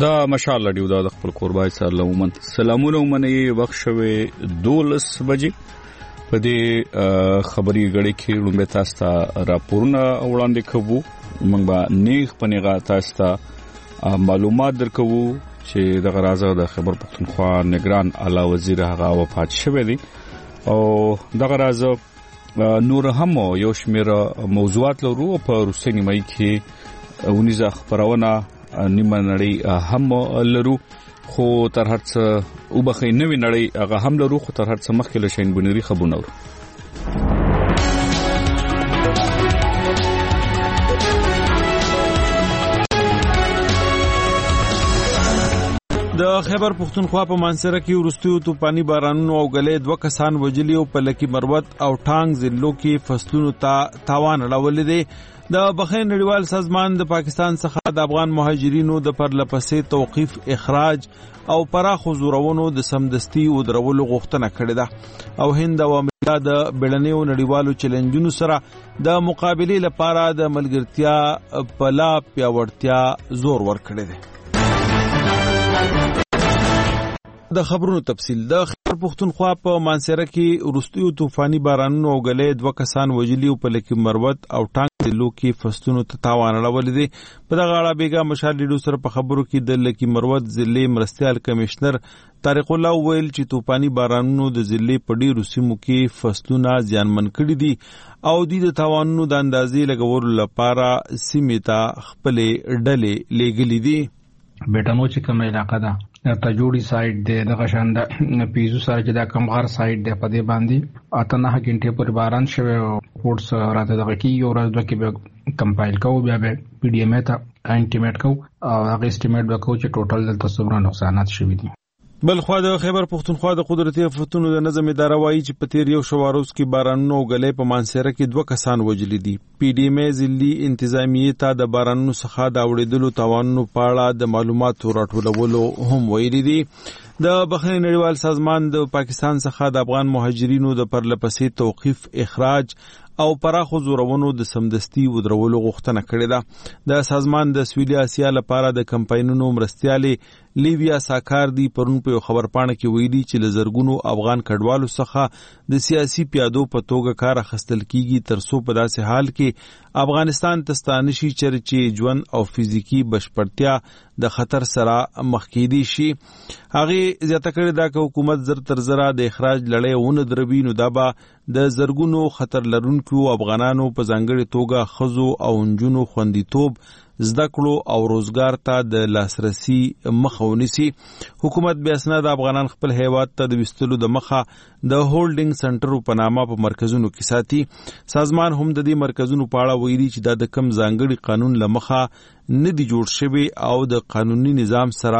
دا مشال رادیو دا خپل قربای سره لومن سلامونه ومني وخت شوه 12 بجې په دې خبري غړي کې لومبه تاسو ته راپورونه وړاندې کوو موږ به نیغ پنیغه تاسو ته معلومات درکوو چې د غرازه د خبر پختونخوا نگران اعلی وزیر هغه وفات شوه دی او د غرازه نور هم یو شمېر موضوعات لرو په روسي نیمه کې ونیزه خبرونه نیمه نړۍ هم لرو خو تر هرڅه وبخې نوې نړۍ هغه هم لرو خو تر هرڅه مخکې له شین بنيري خبرونه ورو د خیبر پختونخوا په مانسره کې ورستیو توپانی بارانونو او غلې 2 کسان وجلی او په لکی مروت او ټانګ ضلعو کې فصلونو ته تاوان اړولې دي د بخین نړیوال سازمان د پاکستان څخه د افغان مهاجرینو د پرلپسې توقيف اخراج او پراخ زورونو د سمدستي او درولو غوښتنه کړې ده او هند او امریکا د بیړنیو نړیوالو چیلنجونو سره د مقابله لپاره د ملګرتیا په لا پیاوړتیا زور ورکړي دي د خبرونو تفصیل د خیبر پختونخوا په مانسره کې ورستیو طوفاني بارانونو او غلې 2 کسان وجلی او په لکی مروت او ټانګ ضلعو کې فصلونو ته تاوان اړولې دي په دغه اړه بیګا مشال لیډو سره په خبرو کې د لکی مروت ضلع مرستيال کمشنر طارق الله ویل چې طوفاني بارانونو د ضلع په ډیرو سیمو کې فصلونه زیانمن کړي دي او د تاوانونو د اندازې لګولو لپاره سیمې ته خپل ډلې لېږلې دي بیٹانو چې کومه علاقه ده تجوړی سایډ دی د غشاند پیزو سره چې دا کم غر سایډ دی په دې باندې اته نه غنټه پر باران شوه پورټس راته دغه کی یو ورځ د کې کمپایل کوو بیا به پی ډی ام ته انټیمیټ کوو او هغه استیمیټ وکړو چې ټوټل د تصویر نقصانات شوي دي بل خو د خیبر پختونخوا د قدرتي آفتونو د نظم اداره وایي چې په تیر یو شواروز کې بارانونو غلې په مانسره کې 2 کسان وجلی دي پی ډی ام ضلعي انتظامیه ته د بارانونو څخه د اوریدلو توانونو په اړه د معلوماتو راټولولو هم ویلي دي د بخین نړیوال سازمان د پاکستان څخه د افغان مهاجرینو د پرلپسې توقيف اخراج او پراخو زورونو د سمدستي ودرولو غوښتنه کړې ده د سازمان د سویلي اسیا لپاره د کمپاینونو مرستيالي لیویا ساکار دی پرون په خبر پاڼه کې ویلي چې لزرګونو افغان کډوالو څخه د سیاسي پیادو په توګه کار اخیستل کیږي ترڅو په داسې حال کې افغانستان تستانشي چرچې ژوند او فزیکی بشپړتیا د خطر سره مخ کېدی شي هغه زیاته کړې ده چې حکومت زر تر زره د اخراج لړۍ ونه دروي نو دا به د زرګونو خطر لرونکو افغانانو په ځانګړي توګه خزو او انجونو خوندیتوب زده کړو او روزګار ته د لاسرسي مخه ونیسي حکومت بیا اسناد افغانان خپل هیواد ته د وستلو د مخه د هولډینګ سنټر په نامه په مرکزونو کې ساتي سازمان هم د دې مرکزونو په اړه ویلي چې د کم ځانګړي قانون لمخه نه دی جوړ شوی او د قانوني نظام سره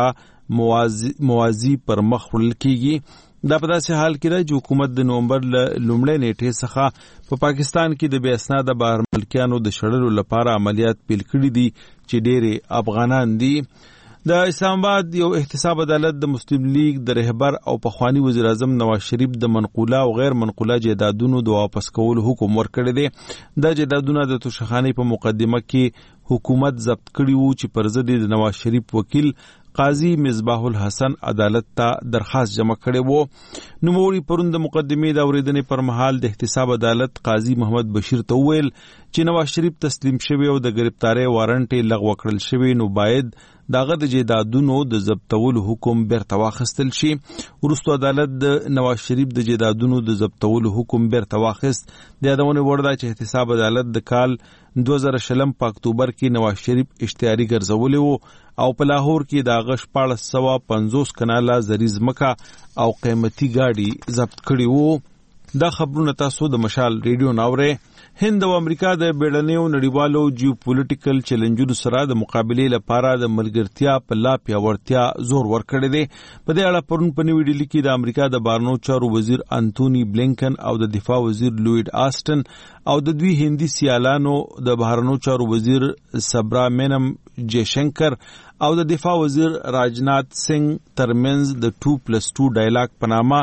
موازی پر مخ وړل کیږي دا په داسې حال کې چې حکومت د نومبر لومړۍ نیټې څخه په پاکستان کې د بې اسناده بهر ملکیانو د شړلو لپاره عملیات پیل کړي دي چې ډېر افغانان دي د اسلام آباد یو احتساب عدالت د مسلم لیگ د رهبر او پخوانی وزیر اعظم نواز شریف د منقوله او غیر منقوله جایدادونو د واپس کولو حکم ورکړی دی د جایدادونو د توشخانې په مقدمه کې حکومت ضبط کړي وو چې پر ضد د نواز شریف وکیل قاضي مصباح الحسن عدالت ته درخواست جمع کړي وو نوموړي پرون د مقدمې د اوریدنې پر مهال د احتساب عدالت قاضي محمد بشیر ته وویل چې نواز شریف تسلیم شوی او د گرفتاری وارنټ لغوه کړل شوی نو باید داغه د جیدادونو د ضبطولو حکم بیرته واخیستل شي وروسته عدالت د نواز شریف د جیدادونو د ضبطولو حکم بیرته واخیست د یادونه وړ ده چې احتساب عدالت د کال 2020 په اکتوبر کې نواز شریف اشتهاري ګرځولې وو او په لاهور کې د اغش 1450 کناله زری ځمکه او قیمتي گاډي ضبط کړي وو دا خبرونه تاسو د مشال ریډیو ناوره هند او امریکا د بیړنیو نړیوالو جیوپولیټیکل چیلنجونو سره د مقابله لپاره د ملګرتیا په لا پیاوړتیا زور ورکړی دی په دې اړه پرون په نیو ډیلی کې د امریکا د بهرنیو چارو وزیر انټونی بلینکن او د دفاع وزیر لوید آسټن او د دوی هندي سیالانو د بهرنیو چارو وزیر سبرا مینم جیشنکر او د دفاع وزیر راجنات سنگ ترمنز د 2+2 ډایلاګ په نامه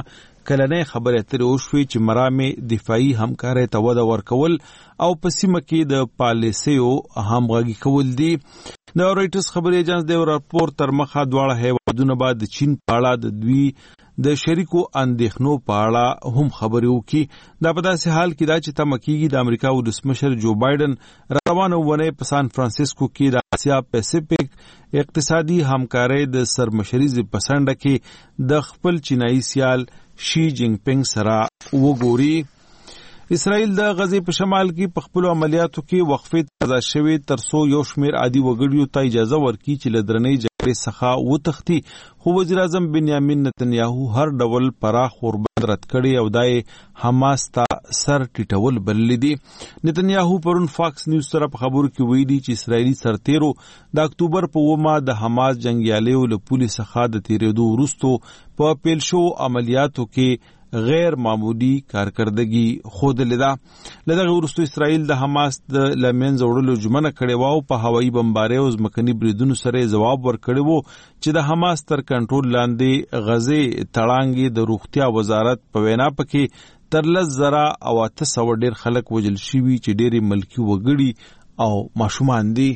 کلنې خبرې اترې وشوې چې مرامې دفاعي همکارۍ ته وده ورکول او په سیمه کې د پالیسیو همغږي کول دي. د رویټرز خبري ایجنس د راپور تر مخه دواړه هیوادونه بعد د چین په اړه د دوی د شریکو اندېښنو په اړه هم خبرې وکړي. دا په داسې حال کې دا چې تمه کېږي د امریکا ولسمشر جو بایدن روانه ونې په سان فرانسیسکو کې د اسیا پیسفیک اقتصادي همکارۍ د سرمشرۍ په څنډه کې د خپل چینایي سیال شي جینګ پینګ سره وګوري. اسرائیل د غزې په شمال کې په خپل عملیاتو کې وقفې آزاد شوي ترڅو یو شمېر عادي وګړیو ته اجازه ورکړي چې له درنې جګړې څخه وتښتي، خو وزیر اعظم بنیامین نتنیاهو هر ډول پراخ اوربند رد کړی او دا یې حماس ته سر ټیټول بللی دي. نتنیاهو پرون فاکس نیوز سره په خبرو کې ویلي چې اسرائیلي سرتیرو د اکتوبر په 9 د حماس جنګیالیو له پولې څخه د تیرېدو وروسته په پیل شو عملیاتو کې غیر معمولی کارکردګي ښودلې ده. له دغه وروسته اسرائیل د حماس د له منځه وړلو ژمنه کړې وه او په هوایي بمبارۍ او ځمکني بریدونو سره ځواب ورکړی و چې د حماس تر کنټرول لاندې غزې تړانګې د روغتیا وزارت په وینا پکې تر 10,000 او 800 ډېر خلک وژل شوي چې ډېرې ملکي وګړي او ماشومان دي.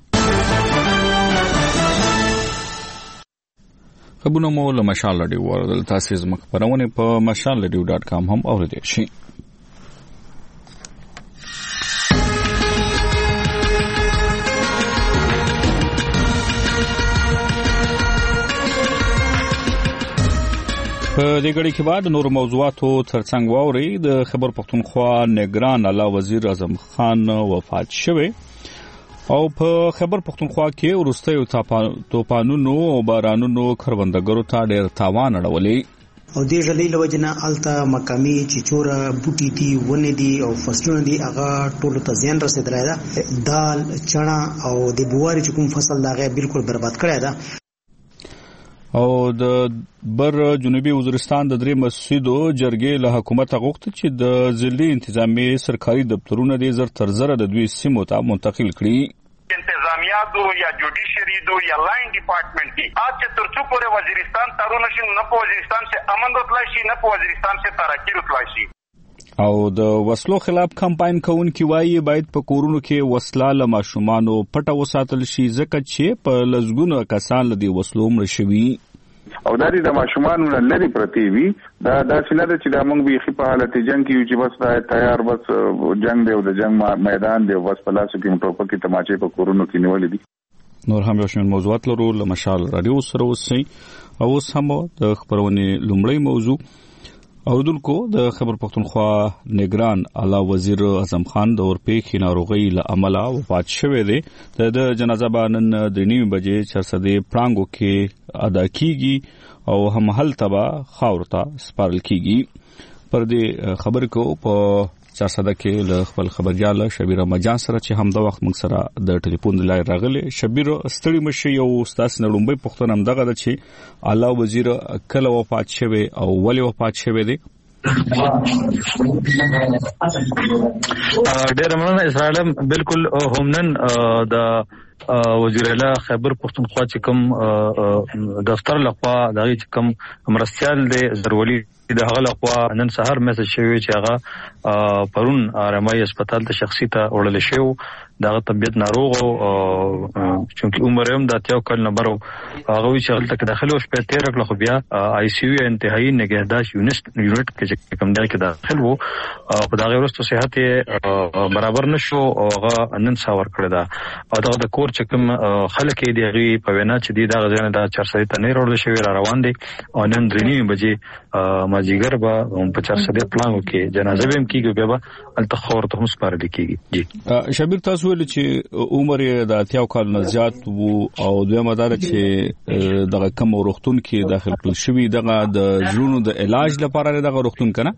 خبرونه مو له مشال رادیو ورول تاسو زموږ خبرونه په mashalradio.com هم اوریدئ شئ. په دې غړي کې بعد نور موضوعاتو ترڅنګ واوري. د خیبر پختونخوا نگران اعلی وزیر اعظم خان وفات شوه او په خیبر پختونخوا کې وروستیو توپانونو او بارانونو کروندګرو ته ډېر تاوان اړولې او دې ژلې لوجنه الته مقامي چچوره بوټي دي ونه دي او فصلونه دي هغه ټول ته زیان رسیدلی ده. دال چنا او د بواري چې کوم فصل دا غي بالکل برباد کړی ده. او د بر جنوبي وزیرستان د درې مسجدو جرګې له حکومت غوښتل چې د ضلعي انتظامی سرکاري دفترونه د زر تر زر د دوی سیمو ته منتقل کړي. انتظامیه دو یا جوډیشری دو یا لاین ډپارټمنټ دي چې ترڅو پورې وزیرستان تارونه شي نه په وزیرستان سے امن راتلای شي نه په وزیرستان سے ترقی راتلای شي. او د وسلو خلاف کمپاین کوونکي وایي باید په کورونو کې وسله له ماشومانو پټه وساتل شي ځکه چې په لزګونو کسان له دې وسلو مړه شوي او د ماشومانو نه لري پرتی وي. دا څنګه ده چې دا موږ به په حالت جنگ کې چې بس دا تیار بس جنگ دی او د جنگ میدان دی بس په لاسو کې ټوپک کې تماچې په کورونو کې نیولې دي. نور هم یو شمېر موضوعات لرو له مشال رادیو سره اوسئ. او اوس هم د خبرونې لومړی موضوع اوردونکو د خیبر پختونخوا نگران اعلی وزیر اعظم خان د اورپېښې ناروغۍ له امله وفات شوی دی. د جنازه به نن د 9 بجې چرسدې پړانګو کې ادا کیږي او هم هلته به خاورو ته سپارل کیږي. پر دې خبرې کو په چرسده کې له خپل خبرجاله شبیر مجان سره چې هم د وخت موږ سره د ټلیفون د لارې راغلی. شبیر ستړي مشي یو ستاسو نړمبې پښتون هم دغه د چې اعلی وزیر کله وفات شوی او ولې وفات شوی دی. ډېر مننه اسرائیل. بالکل همنن د وزیر اعلی خیبر پختونخوا چې کوم دفتر لخوا دغه چې کوم مرستيال دی ضروري د هغه لخوا نن سهار میسج شوی چې هغه پرون آرامي هسپتال ته شخصي ته وړل شو. دغه طبيعت ناروغ او چونکی عمر هم د 80 کال نه برو هغه چې هلته کې داخله او شپه 13 کله خو بیا آی سی یو انتهایی نگهداشت یونټ کې کوم ځای کې داخل وو او دا غوښتو صحت برابر نشو او هغه نن ساور کړی دا او دا د کور چې کوم خلک دی غي په وینا چې دی دا غزنه د 400 ته نه وړل شوی را روان دي او نن درې بجې ماجیګر به په 400 پلانو کې جنازه به هم کیږي بیا التخور ته هم سپارل کیږي. جی شبیر تاسو ویل چې عمر د 80 کال نه زیات وو او دوی مدار چې دغه کم وروختون کې داخل کړل شوی دغه د ژوند د علاج لپاره دغه وروختون کنه.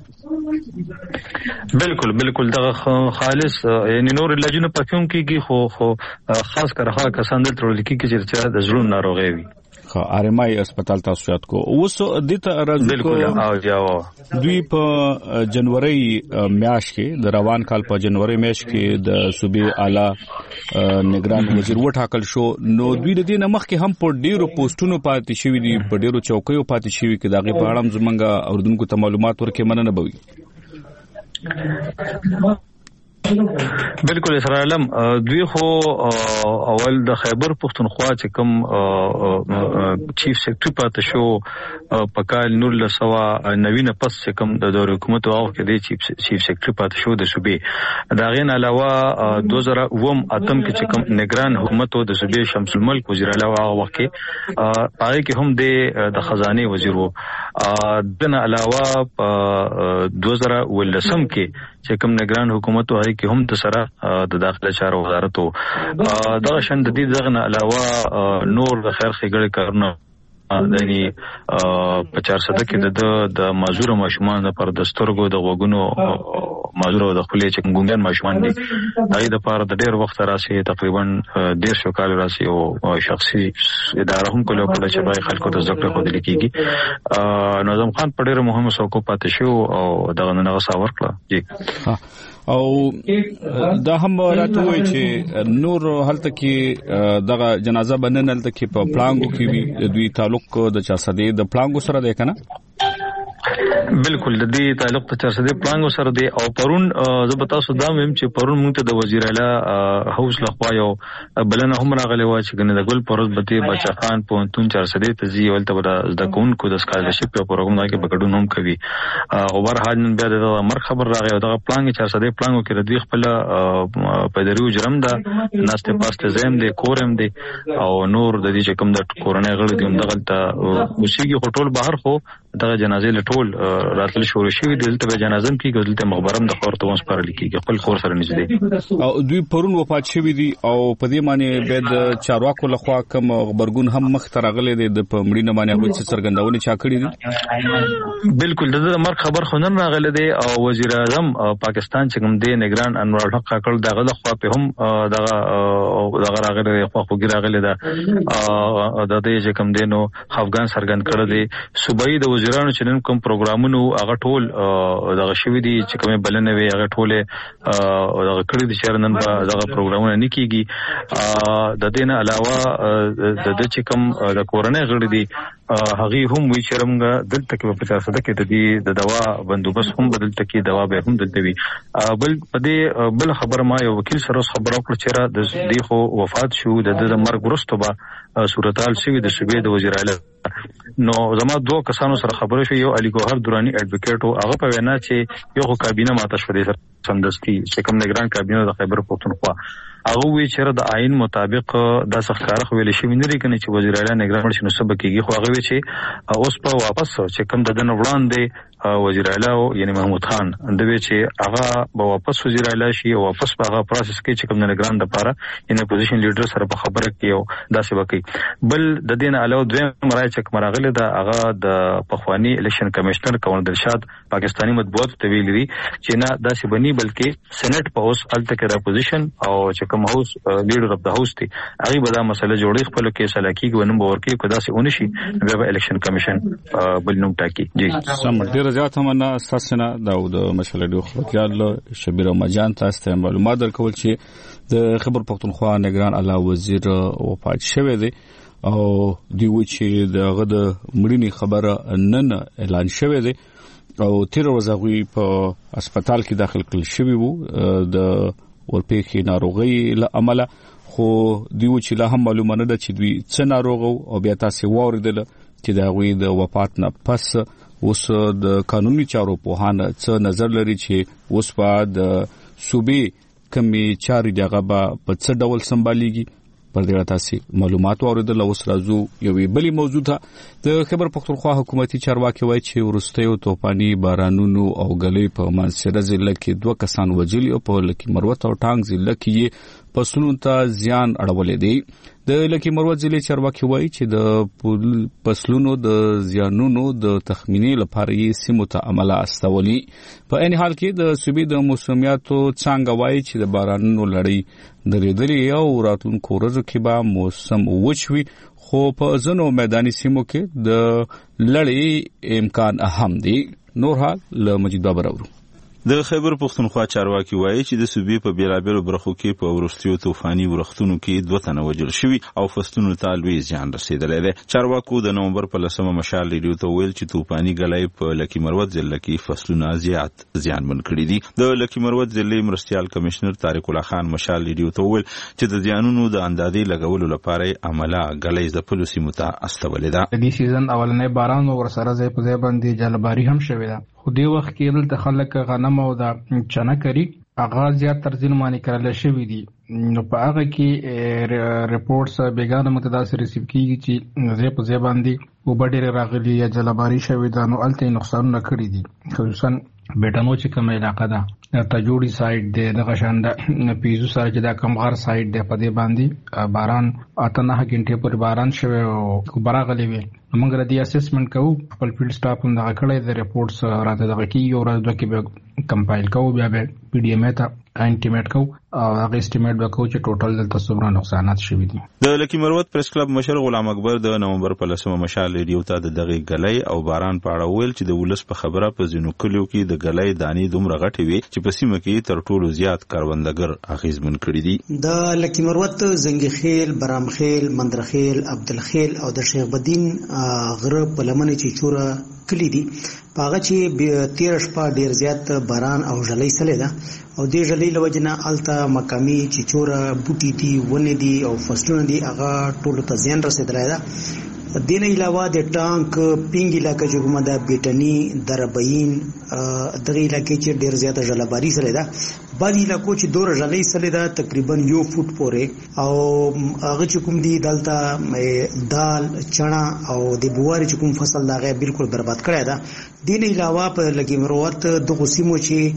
بالکل دغه خالص یعنی نور علاجونه پکوم کیږي خو خاص کر هغه کسان د ترول کې چې د ژوند ناروغي وي. آر ام آی هسپتال تاسو یاد کو اوس د ته راځو دوی په جنوري میاشت کې د روان کال په جنوري میاشت کې د صوبې اعلی نگران وزیر وټاکل شو نو دوی د دې نمخ کې هم په ډیرو پوسټونو پاتې شوی دي په ډیرو چوکیو پاتې شوی کې دغه په اړه زمونږ اوردونکو ته معلومات ورکې مننه بوي بالکل سره علم دوی خو اول د خیبر پختونخوا چې کوم چیف سیکریټری پاتې شو په کال 1990 پس چې کوم د دور حکومت او کې د چیف سیکریټری پاتې شو د صوبې دا غین علاوه 2009 اتم کې چې کوم نگران حکومت او د صوبې شمس الملک وزیر اعلی هغه وخت کې هغه کې هم د خزانه وزیر وو دنه علاوه 2010 کې چې کوم نگران حکومت او کې هم د سره د داخله چارو وزارت او دا شند دي دغه علاوه نور د خیر خګړې کارونه دني په 400 کې د معذور ماشومان پر دستورګو د وګونو معذور د خپل چې ګونګن ماشومان دي هغه د پاره د ډېر وخت راسي تقریبا 150 کال راسي او شخصي اداره هم کوله چې بای خلکو د زکړه خو د لیکيږي نظام خان په ډېر مهمه څوک پاتې شو او دغه نه غوسه ورکړه جی او دا هم راته وایي چې نور هلته کې دغه جنازه بنن هلته کې په پلانګو کې وي دوی تعلق د 400 د پلانګو سره دی کنه بالکل د دې تعلق په 400 پلانګو سره دی او پرون زبتا سودام هم چې پرون موږ ته د وزیر اعلی هوس لخوا یو بلنه هم راغلی و چې ګنه د ګل پروت بته بچا خان په 340 تزي ولته د کونکو د سکالرشپ په پروګرام کې بګډون هم کوي او ورحال نن بیا د مر خبر راغی او د پلانګ 400 پلانګو کې ردوی خپل پدریو جرم ده ناسته پاسته زم دي کورم دي او نور د دې چې کوم د کورونې غړي دي دغه اوسېږي هټول بهر خو دغه جنازې لټول راتل شروع شوی دلته به جنازم کې دلته مخبرم د خور ته وسپارل کیږي خپل خور سره نږدې او دوی پرون وفات شوی دي او په دې معنی به د چارواکو لخوا کوم خبرګون هم مخ ترغلې دي د پمړي نه باندې هغه څه څرګندونه چا کړی دي بالکل د مرګ خبر خونن راغله دي او وزیر اعظم پاکستان چې کوم دی نگران انور الحق کړل دغه لخوا په هم دغه راغله خو ګراغله ده د دې چې کوم دینو افغان سرګن کړل دي صوبایي د وزیرانو چې نن کوم پروګرامونو هغه ټول دغه شوی دي چې کومه بلنه وي هغه ټول دغه کړی دي چې نن دغه پروګرامونه نکېږي د دې نه علاوه د چې کوم د کورنۍ غړي دي هغه هم وی چې رمغه دلته کې په 400 کې د دې د دوا بندوبست هم بدلته کې دوا به هم دلته وي بل په دې بل خبر ما یو وکیل سره خبر او کړ چې د دې خو وفات شو د مرګ وروسته به صورتحال شوی د صوبې د وزیر اعلی نو زما دوه کسانو سره خبرې شو یو علي ګوهر دورانی اډوکیټ او هغه په وینا چې یو کابینه ماته شو دي سمدستي چې کوم نگران کابینه د خیبر پختونخوا هغه وی چې د آئین مطابق د سخکار خو ویل شي ویني کنه چې وزیر اعلی نگران شنو سبا کېږي خو هغه وی چې اوس په واپس چې کوم د دن وړاندې وزیر اعلی یعنی محمود خان د وی چې هغه به واپس وزیر اعلی شي او واپس په هغه پروسس کې چې کوم نگران د پاره ان اپوزیشن لیډر سره په خبره کې او داسې وکي بل د دین علاوه دوه مرای چې مرغله د هغه د پخوانی الیکشن کمشنر کونډ دلشاد پاکستانی مطبوعات ته ویلي چې نه داسې بني بلکې سېنات په اوس الته کې د اپوزیشن او چې کوم هاوس لیډر اف د هاوس دی هغه به دا مسله جوړي خپل کې سلاکي ونوم ورکی کو داسې اونشي د الیکشن کمیشن بل نوم ټاکي جی سم ډیر زیات هم نه اساسنه د مشله دی خپل شبیر مجان تاسو ته معلومات درکول چې د خبر پختونخوا نگران اعلی وزیر وفات شوی دی او دی و چې دغه د مړینې خبره نن اعلان شوی دی او تیر ورځ په هسپتال کې داخل کړل شوی وو د ورپېخي ناروغي له عمله خو دی و چې لا هم معلومه نه ده چې دوی څه ناروغ او بیا تاسو واوریدل چې دا غوي د وفات نه پس اوس د قانوني چارو په هانه څه نظر لري چې اوس په د صوبې کمی چاري دغه په څه ډول سمباليږي پر دې تاسو معلومات اوریدل اوس راځو یوې بلی موضوع ته د خبر پختونخوا حکومتي چارواکي وایي چې ورستیو توپاني بارانونو او غلې په منصره ضلع کې 2 کسان وژلي او په لکی مروت او ټانګ ضلع کې فصلونو ته زیان اړولې دی. د لکی مروت ضلع چارواکي وایي چې د فصلونو د زیانونو د تخمینې لپاره یې سیمو ته عمله استولي. په عین حال کې د صوبې د موسمیاتو څانګه وایي چې د بارانونو لړۍ درېدلې او راتلونکو ورځو کې به موسم وچ وي، خو په ځینو میداني سیمو کې د لړۍ امکان هم دی. نور حال له مجید بابر اورو. د خیبر پختونخوا چارواکي وایي چې د صوبې په بیلابیلو برخو کې په ورستیو طوفاني ورختونو کې 2 تنه وژل شوي او فصلونو ته لوی زیان رسیدلی دی. چارواکو د نومبر په 10 مشال ریډیو ته ویل چې طوفاني ګلۍ په لکی مروت ضلع کې فصلونه زیات زیانمن کړي دي. د لکی مروت ضلع مرستیال کمشنر طارق الله خان مشال ریډیو ته ویل چې د زیانونو د اندازې لګولو لپاره عمله ګلۍ د پلو سیمو ته استولې ده. د سیزن اولنې باران ورسره ځای په ځای باندې جلباری هم شوې ده. خو دې وخت کې دلته خلک غنم او د چنه کری اغاز زیات تر ځینو باندې کړل شوی دي. نو په هغه کې ریپورټس بیگانه متداثر ریسیو کیږي چې ځای په ځای باندې وبډېر راغلي یا جلباری شوی ده. نو الته نقصانونه کړی دي، خصوصا بیٹانو چې کوم علاقه ده تجوړي سایډ دی، دغه شان د پیزو سره چې دا کمغار سایډ دی، په دې باندې باران 8 غنټې پر باران شوی او براغلی وي. موږ را دي اسسمنت کوو، خپل فیلډ سټاف هم دغه کړی د ریپورټس راته دغه کیږي او راځو کې به کمپایل کوو، بیا به پی ډی ایم ته انټیمیټ کوو او هغه استیمیټ وکړو چې ټوټل دلته څومره نقصانات شوي دي. د لکی مروت پریس کلب مشر غلام اکبر د نومبر په 10 مشال ریډیو ته د دغه ګلۍ او باران په اړه ویل چې د ولس په خبره په ځینو کلیو کې د ګلۍ دانې دومره غټې وي چې په سیمه کې تر ټولو زیات کاروندګر اغیزمن کړي دي. د لکی مروت زنګي خیل، برام خیل، مندرخیل، عبدالخیل او د شیخ بدین غره په لمنه چې چوره کلی دي، پاغه چې 13 شپه ډیر زیات باران او ژلۍ سره ده او دې ژلۍ لوجنه الته مقامی چې چوره بوټي دي، ونه دي او فصلونه دي، هغه ټول ته زیان رسیدلی ده. دین علاوه د ټانک پینګ علاقې چې کومه ده، بیټنی، دربین، دغه علاقې چې ډیر زیاته ژلباری سره ده. بعض علاقو چې دور ژلۍ سره ده تقریبا 1 فوټ پورې، او هغه چې کوم دي دلته دال، چنا او د بواري چې کوم فصل دغه بالکل برباد کړی ده. دین علاوه په لکی مروت د غسیمو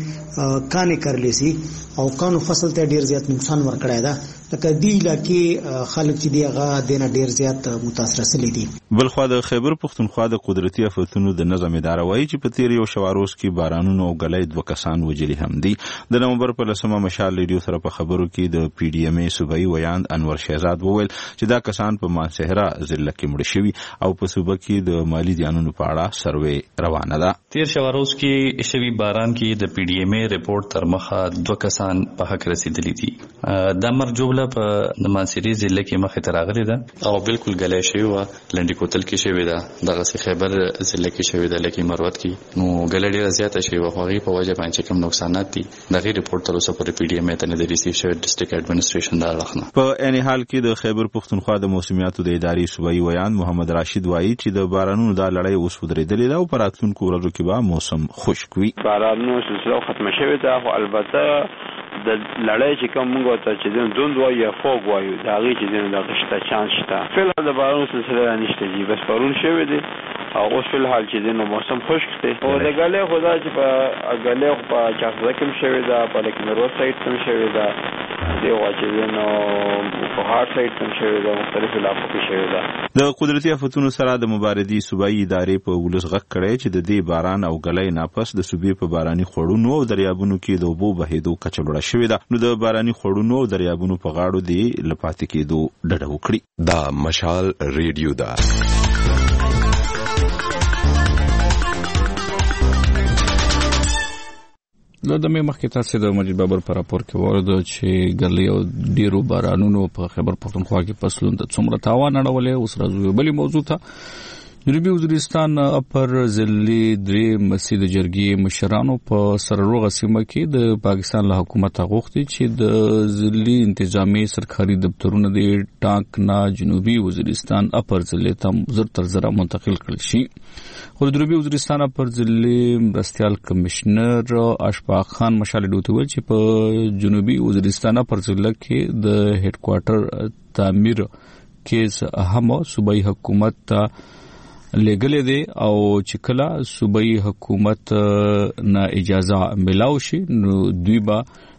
چې کانې کرلی سي او کانو فصل ته ډیر زیات نقصان ورکړی ده. لکه دی علاقې خلک چې دی هغه دینه ډیر زیات متاثر سلی دي. بلخوا د خیبر پختونخوا د قدرتي آفتونو د نظم اداره وایي چې په تیر یو شواروز کې بارانونو او ګلۍ 2 کسان وژلي هم دي. د نومبر په 10 مشال ریډیو سره په خبرو کې د پی ډی ایم ای صوبایي ویاند انور شهزاد وویل چې دا کسان په مانسهره ضلع کې مړ شوي او په صوبه کې د مالی زیانونو په اړه سروې روانه ده. تیر شواروز کې شوی باران کې د پی ډی ایم ای ریپورت تر مخه 2 کسان په حق رسیدلی دي. د مرجوبله په مانسهره ضلع کې مخه تراغلي ده او بالکل ګلۍ شوی و، لنډی کوتل کې شوی ده، دغه خیبر ضلع کې شوی ده، لکه مروت کې نو ګلۍ ډیره زیاته شوی و. هغه په وجه باندې کوم نقصانات دي دغه ریپورت تر اوسه پورې پی ډی ایم ته نه دی ریسیو شوی ډسټریکټ اډمنستریشن دا لخنه. په عین حال کې د خیبر پختونخوا د موسمیاتو د ادارې صوبایي ویاند محمد راشد وایي چې د بارانونو د لړۍ اوس ودرېدلې ده او په راتلونکو ورځو کې به موسم خشک وي. بارانونو سلسله ختمه شوې ده، خو البته د لړۍ چې کوم موږ ته چې دوند وایو یا فوق وایو دا غي چې د غشته چانس شته. فعلا د بارانونو سلسله نشته دي، بس پرون شوې دي او اوس په حال چې د موسم خشک دی. او د ګلۍ خدا چې په ګلۍ په چاخزه کې شوې ده، په لکه مروت سایت کې شوې ده، دی واچې نو په هارت سایت کې شوې ده، مختلف علاقو کې شوې ده. د قدرتي آفتونو سره د مبارزې صوبایي ادارې په ولس غږ کړی چې د دې باران او ګلۍ ناپس د صوبې په باراني خوړونو او دریابونو کې د اوبو بهېدو کچه لوړه شوې ده. نو د باراني خوړونو او دریابونو په غاړو دی لپاتې کېدو ډډه وکړي. دا مشال ریډیو ده. د مې مخکې تاسو د مجید بابر پر راپور کې ورته چې ګلۍ او ډیرو بارانونو په خیبر پختونخوا کې فصلونو ته څومره تاوان اړولې. اوس راځو بلې موضوع ته. جنوبي وزیرستان اپر ضلع درې مسجد جرګې مشرانو په سرروغه سیمه کې د پاکستان له حکومت غوښتي چې د ضلع انتظامی سرکاري دفترونه د ټانک نه جنوبي وزیرستان اپر ضلع ته زر تر زر منتقل کړل شي. خو د جنوبي وزیرستان اپر ضلع مرستیال کمشنر اشفاق خان مشال ډوته ویل چې په جنوبي وزیرستان اپر ضلع کې د هډ کوارټر تعمیر کې هم صوبایي حکومت ته لګلې دي او چې کله صوبایي حکومت نه اجازه ملاو شي نو دوی به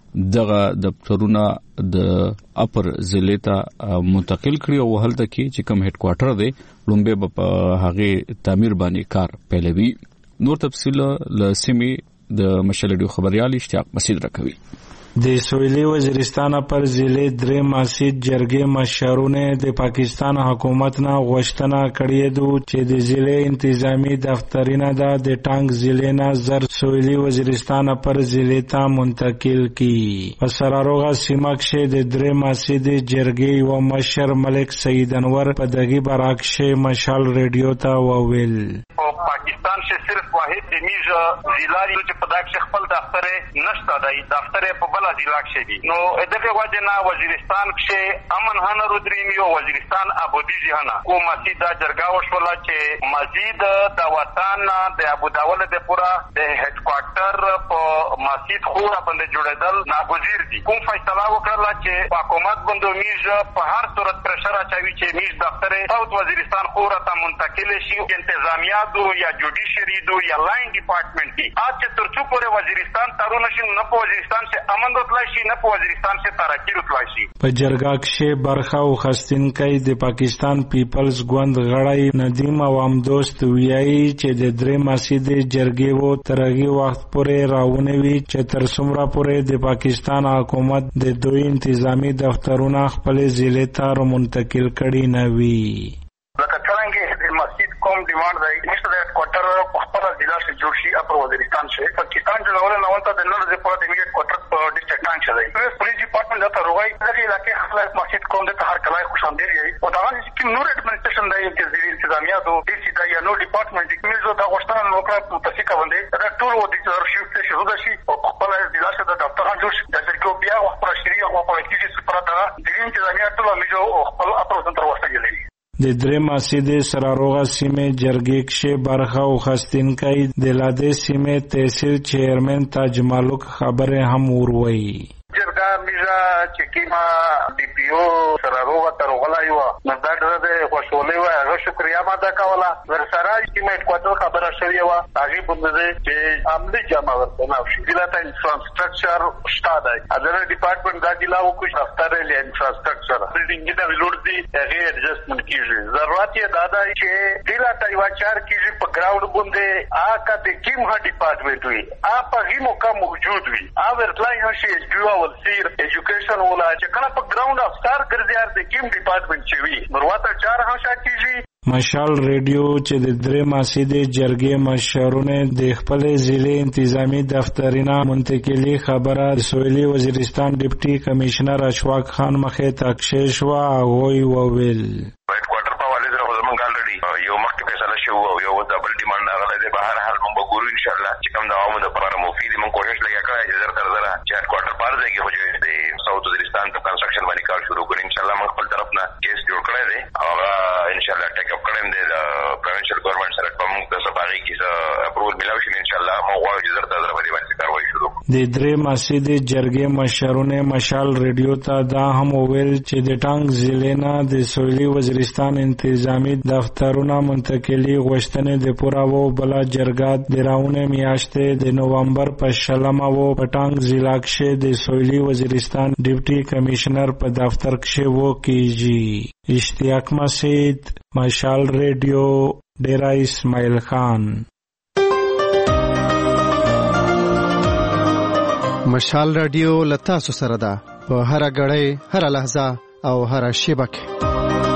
دغه دفترونه د اپر ضلع ته منتقل کړي او هلته کې چې کوم هډ کوارټر دی لومبه په هغه تعمیر باندې کار پیلوي. نور تفصیل له سیمې د مشال ریډیو خبريال اشتیاق مسعود راکوي. د سویلی وزیرستان پر ضلع درې ماسید جرګې مشرونه د پاکستان حکومت نه غوښتنه کړې ده چې د ضلع انتظامی دفترونه د ټانګ ضلع نه زر سویلی وزیرستان پر ضلع ته منتقل کړي. په سراروغه سیمه کې د درې ماسید جرګې و مشر ملک سید انور په دغه برعکس مشال ریډیو ته وویل پاکستان سے صرف واحد دمیز ضلع چې په دغه خپل دفتر نشته دی دفتر په بل ضلع کې دي نو دغه وجه نه وزیرستان کې امن هنه رودريمي او وزیرستان ابودي جهانه کو مسجد جرګه وشولا چې مسجد د وطن د ابو داول د پورا د هډ کوارټر په مسجد خو باندې جوړېدل ناگزیر دي. کوم فیصله وکړه چې حکومت باندې میز په هر صورت پرشر اچوي چې میز دفتر ساوث وزیرستان خو راته منتقل شي انتظامیه دو یا جوډیشری دو یا لاین ډپارټمنټ دي اته ترڅو پورې وزیرستان تارونه شي نه په وزیرستان سے امن راتلای شي نه په وزیرستان سے ترقی راتلای شي. په جرګه کې برخه او خستینکای د پاکستان پیپلز ګوند غړی ندیم عوام دوست ویایي چې د درې مسجد جرګې وو ترغي وخت پورې راونوي چې تر څومره پورې د پاکستان حکومت د دوی انتظامی دفترونه خپل ضلع ته منتقل کړي نه وي. لکه څنګه د مسجد کوم ډیماند دی چې د کوارټر په خپل ضلع کې جوړ شي اپر وزیرستان سے پاکستان جوړول نه ونته د نړۍ د پوره د میډ کوارټر په ډیسټریکټ ټانګ شوی پولیس ډپارټمنټ ته روغای دغه علاقې خپل مسجد کوم د هر کلای خوشاندیر یي او دا چې نور اډمنسټریشن دی چې انتظامیه دو د سیدا یا نو ډپارټمنټ کې موږ دا غوښتنه وکړه متفقه باندې دا ټول و د ارشیو ته شروع شي او خپل ضلع کې د دفتر جوړ شي د جرګو بیا خپل شری او خپل کیږي سپراته د انتظامیه ټول موږ خپل اپر سنټر وسته د درې مسجد سراروغه سیمې جرګې کې برخه او خستینکای د لاده سیمې تحصیل چیرمن تاج مالک خبره هم وروي. جرګه میزه چې کیما ډي پی او سراروغه ترغلا یو نظر د خوشولې و هغه شکریا ماده کوله ورسره چې مې کوټه خبره شوی و هغه باندې چې عملي جمع ورته نو شي دلته انفراستراکچر شته دی اذر ډپارټمنټ دا ضلع کو دفتر له انفراستراکچر بلډینګ دا ویلوړ دی هغه ایڈجسټمنټ کیږي ضرورت یې دادا چې دلته یو چار کیږي په ګراوند باندې آکا د کیم ها ډپارټمنټ وي اپ هغه موقع موجود وي ا ورتلای شي جو ولسیر ایجوکیشن ولا چې کله په ګراوند افسر ګرځي د کیم ډپارټمنټ چوي مرواته چار هاشا کیږي. مشال ریډیو چې د درې مسجد جرګې مشرونه د خپل ضلع انتظامی دفترونه منتقلی خبره سویلی وزیرستان ډیپټي کمشنر اشفاق خان مخې تاکشش وا غوي وویل هډ کوارټر په والي سره زمونږ الریډي یو مخکې فیصله شو او یو ډبل ډیماند راغلی دی بهر حال موږ ګورو ان شاء الله چې کوم د عوامو لپاره مفید موږ کوشش لګیا کړی چې زر تر زر چې هډ کوارټر پر ځای کې هو چې د ساوث وزیرستان ته کنسټرکشن باندې کار شروع کړو ان شاء الله موږ خپل طرف نه کیس جوړ کړی دی او ان شاء الله ټیک اپ کړم دی د پروینشل ګورنمنت سره په موږ د سباغي کې اپروول ملاوي شي ان شاء الله موږ غواړو چې زر تر زر باندې کاروایی شروع د درې مسجد جرګې مشرونه مشال ریډیو ته دا هم وویل چې د ټانګ ضلع نه د سویلی وزیرستان انتظامی دفترونه منتقلی غوښتنې د پوره وو بلا جرګه د راونه میاشتې د نومبر په شلمه وو په ټانګ ضلع کې د سویلی وزیرستان ډیپټي کمشنر په دفتر کې وو کیږي. اشتیاق مسعود مشال ریډیو ډیرا اسماعیل خان. مشال رادیو لتاسو سره ده په هر غړې هر لحظه او هر شیبه کې.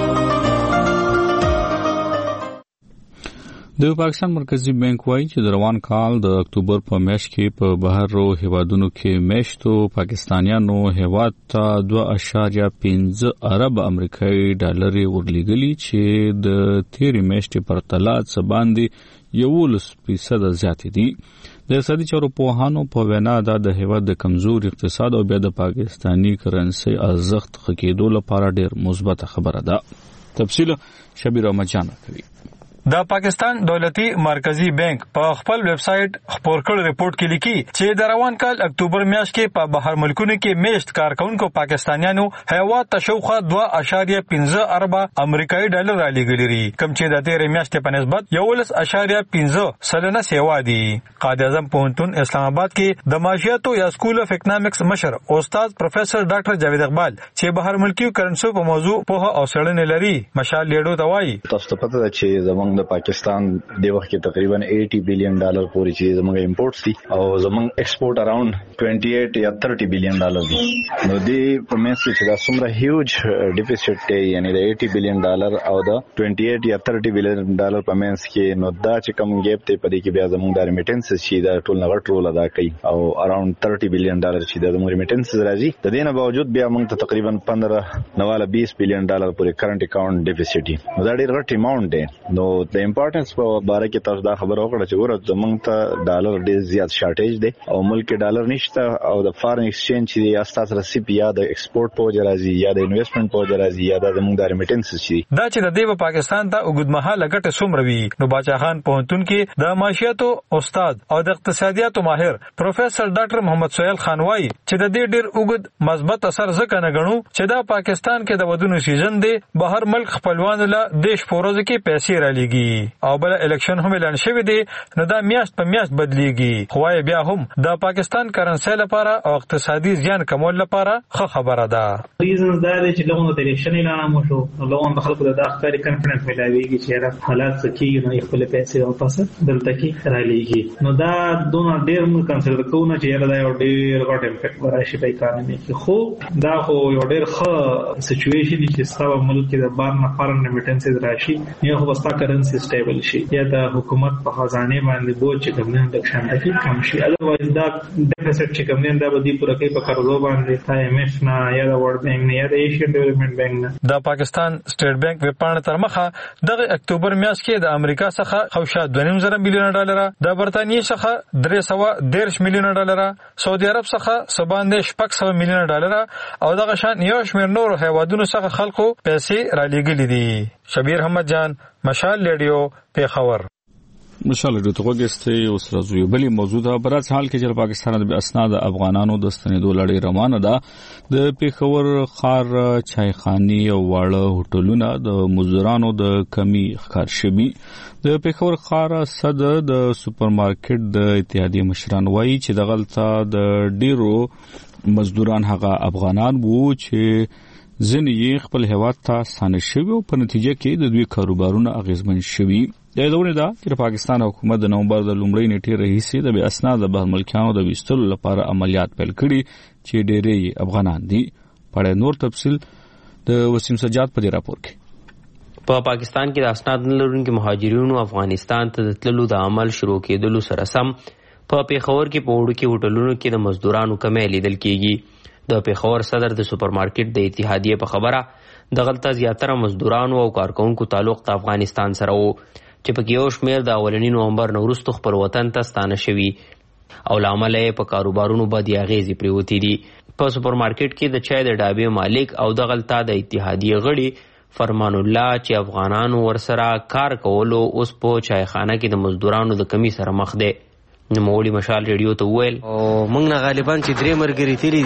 د پاکستان مرکزی بانک وايي چې د روان کال د اکتوبر په میاشت کې په بهرو هیوادونو کې میشتو پاکستانیانو هیواد ته 2.15 ارب امریکایي ډالر ورلېږلي چې د تیرې میاشتې په پرتله څه باندې 11% زیات دي. د اقتصادي چارو پوهانو په وینا دا د هیواد د کمزور اقتصاد او بیا د پاکستانی کرنسي ارزښت خکېدو لپاره ډېر مثبت خبره ده. تفصیل شبیر احمد جان کوي. د پاکستان دولتي مرکزی بانک په خپل ویب سټ خبر کړ ریپورت کې لیکي چې د روان کال اکتوبر میاشت کې په بهر ملکونو کې میشت کارکونکو پاکستانیانو هیواد تشوخه 2.15 ارب امریکایي ډالر را لګلري کوم چې د تیر میاشتې په نسبت 11.15 سلنه سیوا دي. قائد اعظم پوهنتون اسلام آباد کې د معاشیاتو یا سکول اف اکنامکس مشر استاد پروفیسر ډاکټر جاوید اقبال چې بهر ملکی کرنسو په موضوع په اوسړنې لري مشال لیډو ته وایي تاسو ته پته ده چې زمونږ د پاکستان د وخت کې تقریبا $80 بلین پورې چې زموږ امپورټس دي او زموږ ایکسپورټ اراوند 28 یا 30 بلین ډالر دي. نو دې په مېس کې دا څومره هیوج ډیفیسټ دی یعنی د $80 بلین او د 28 یا 30 بلین په مېس کې نو دا چې کوم ګیپ ته پدې کې بیا زموږ د ریمیټنسز چې دا ټول نغټ رول ادا کوي او اراوند $30 بلین چې د زموږ ریمیټنسز راځي د دې نه باوجود بیا موږ ته تقریبا 15.20 بلین پورې کرنٹ اکاؤنٹ ډیفیسټ دی. نو دا ډېر غټ اماونټ دی. نو د امپورټنس په باره کې تاسو دا خبر وکړه چې ګوره زمونږ ته ډالر ډېر زیات شارټیج دی او ملک کې ډالر نشته او د فارن ایکسچینج چې یا ستاسو رسیپ یا د ایکسپورټ په وجه راځي یا د انویسټمنټ په وجه راځي یا د زمونږ د ریمیټنسز شي دا چې د دې پاکستان ته اوږدمهاله ګټه څومره وي. نو باچا خان پوهنتون کې د معاشیاتو استاد او د اقتصادیاتو ماهر پروفیسر ډاکټر محمد سہیل خان وایي چې د دې ډېر اوږد مثبت اثر ځکه نه ګڼو چې دا پاکستان کې د ودونو سیزن دی بهر ملک خپلوان له دیش پروز کې پیسې را لګي او بل الیکشن هم اعلان شوی دی نو دا میاشت په میاشت بدلیږي خو بیا هم د پاکستان کرنسي لپاره او اقتصادي زیان کمول لپاره ښه خبره ده. ریزنز دا دی چې لغون د الیکشن اعلان مو شو لغون د خلکو د داخلي کانفیډنس ملاويږي چې حالات سکیږي نو خپل پیسې واپس دلته کې را لګي نو دا دونه ډېر موږ کنسیډر کوو چې یاره دا یو ډېر غټ امپیکټ راشي په اکانومي کې خو دا خو یو ډېر ښه سچويشن چې ستاسو ملک کې د بار نه فارن ریمیټنسز راشي یا خو بستا کرنسي سټیبل شي یا د حکومت په خزانه باندې بوج چې کومه د شانته کې کم شي اذروایز دا ډیفیسټ چې کومه دا به دی پوره کې په قرضو باندې IMF نه یا د ورلد بانک نه یا د ایشین ډیولپمنٹ بانک نه د پاکستان سټیټ بانک وپاڼه تر مخه د اکتوبر میاشت کې د امریکا څخه خوشا 2.5 بلین ډالر د برتانیې څخه 310 ملیون ډالر سعودي عرب څخه 7.6 ملیون ډالر او دغه شان یو شمېر نور هیوادونو څخه خلکو پیسې را لېږلي دي. شبیر احمد جان مشال ریډیو پیښور. مشال ریډیو ته وګورئ اوس راځو بلې موضوع ده برات حال کې چې پاکستان د اسناد افغانانو د ستنېدو لړۍ روانه ده د پیښور خار چایخاني او واړه هوټلونه د مزدورانو د کمی ښکار شوي. د پیښور خار صد د سپرمارکټ د اتحادیې مشران وایي چې د غلطه د ډیرو مزدوران هغه افغانان وو چې ځینې خپل هیواد ته ستانه شوي او په نتیجه کې د دوی کاروبارونه اغیزمن شوي. د دورې دا چې پاکستان حکومت د نومبر د لومړۍ نیټې راهیسې د بې اسناده بهر ملکیانو د ویستلو لپاره عملیات پیل کړي چې ډېری افغانان دي. په نور تفصیل د وسیم سجاد په دې راپور کې. په پاکستان کې د اسناد لرونکو مهاجرینو افغانستان ته د تللو د عمل شروع کېدلو سره سم په پیښور کې په وړو کې هوټلونو کې د مزدورانو کمی لیدل کېږي. د پیښور صدر د سپرمارکټ د اتحادیې په خبره د غلطه زیاتره مزدورانو او کارکونکو تعلق د افغانستان سره وو چې په یو شمېر د اولنی نومبر نه وروسته خپل وطن ته ستانه شوي او له امله یې په کاروبارونو بدې اغېزې پرېوتې دي. په سپرمارکټ کې د چای د ډابې مالک او د غلطه د اتحادیې غړي فرمان الله چې افغانانو ورسره کار کولو اوس په چایخانه کې د مزدورانو د کمی سره مخ دی. نوموړي مشال ریډیو ته وویل موږ نه غالبا چې 3 مرګري تیری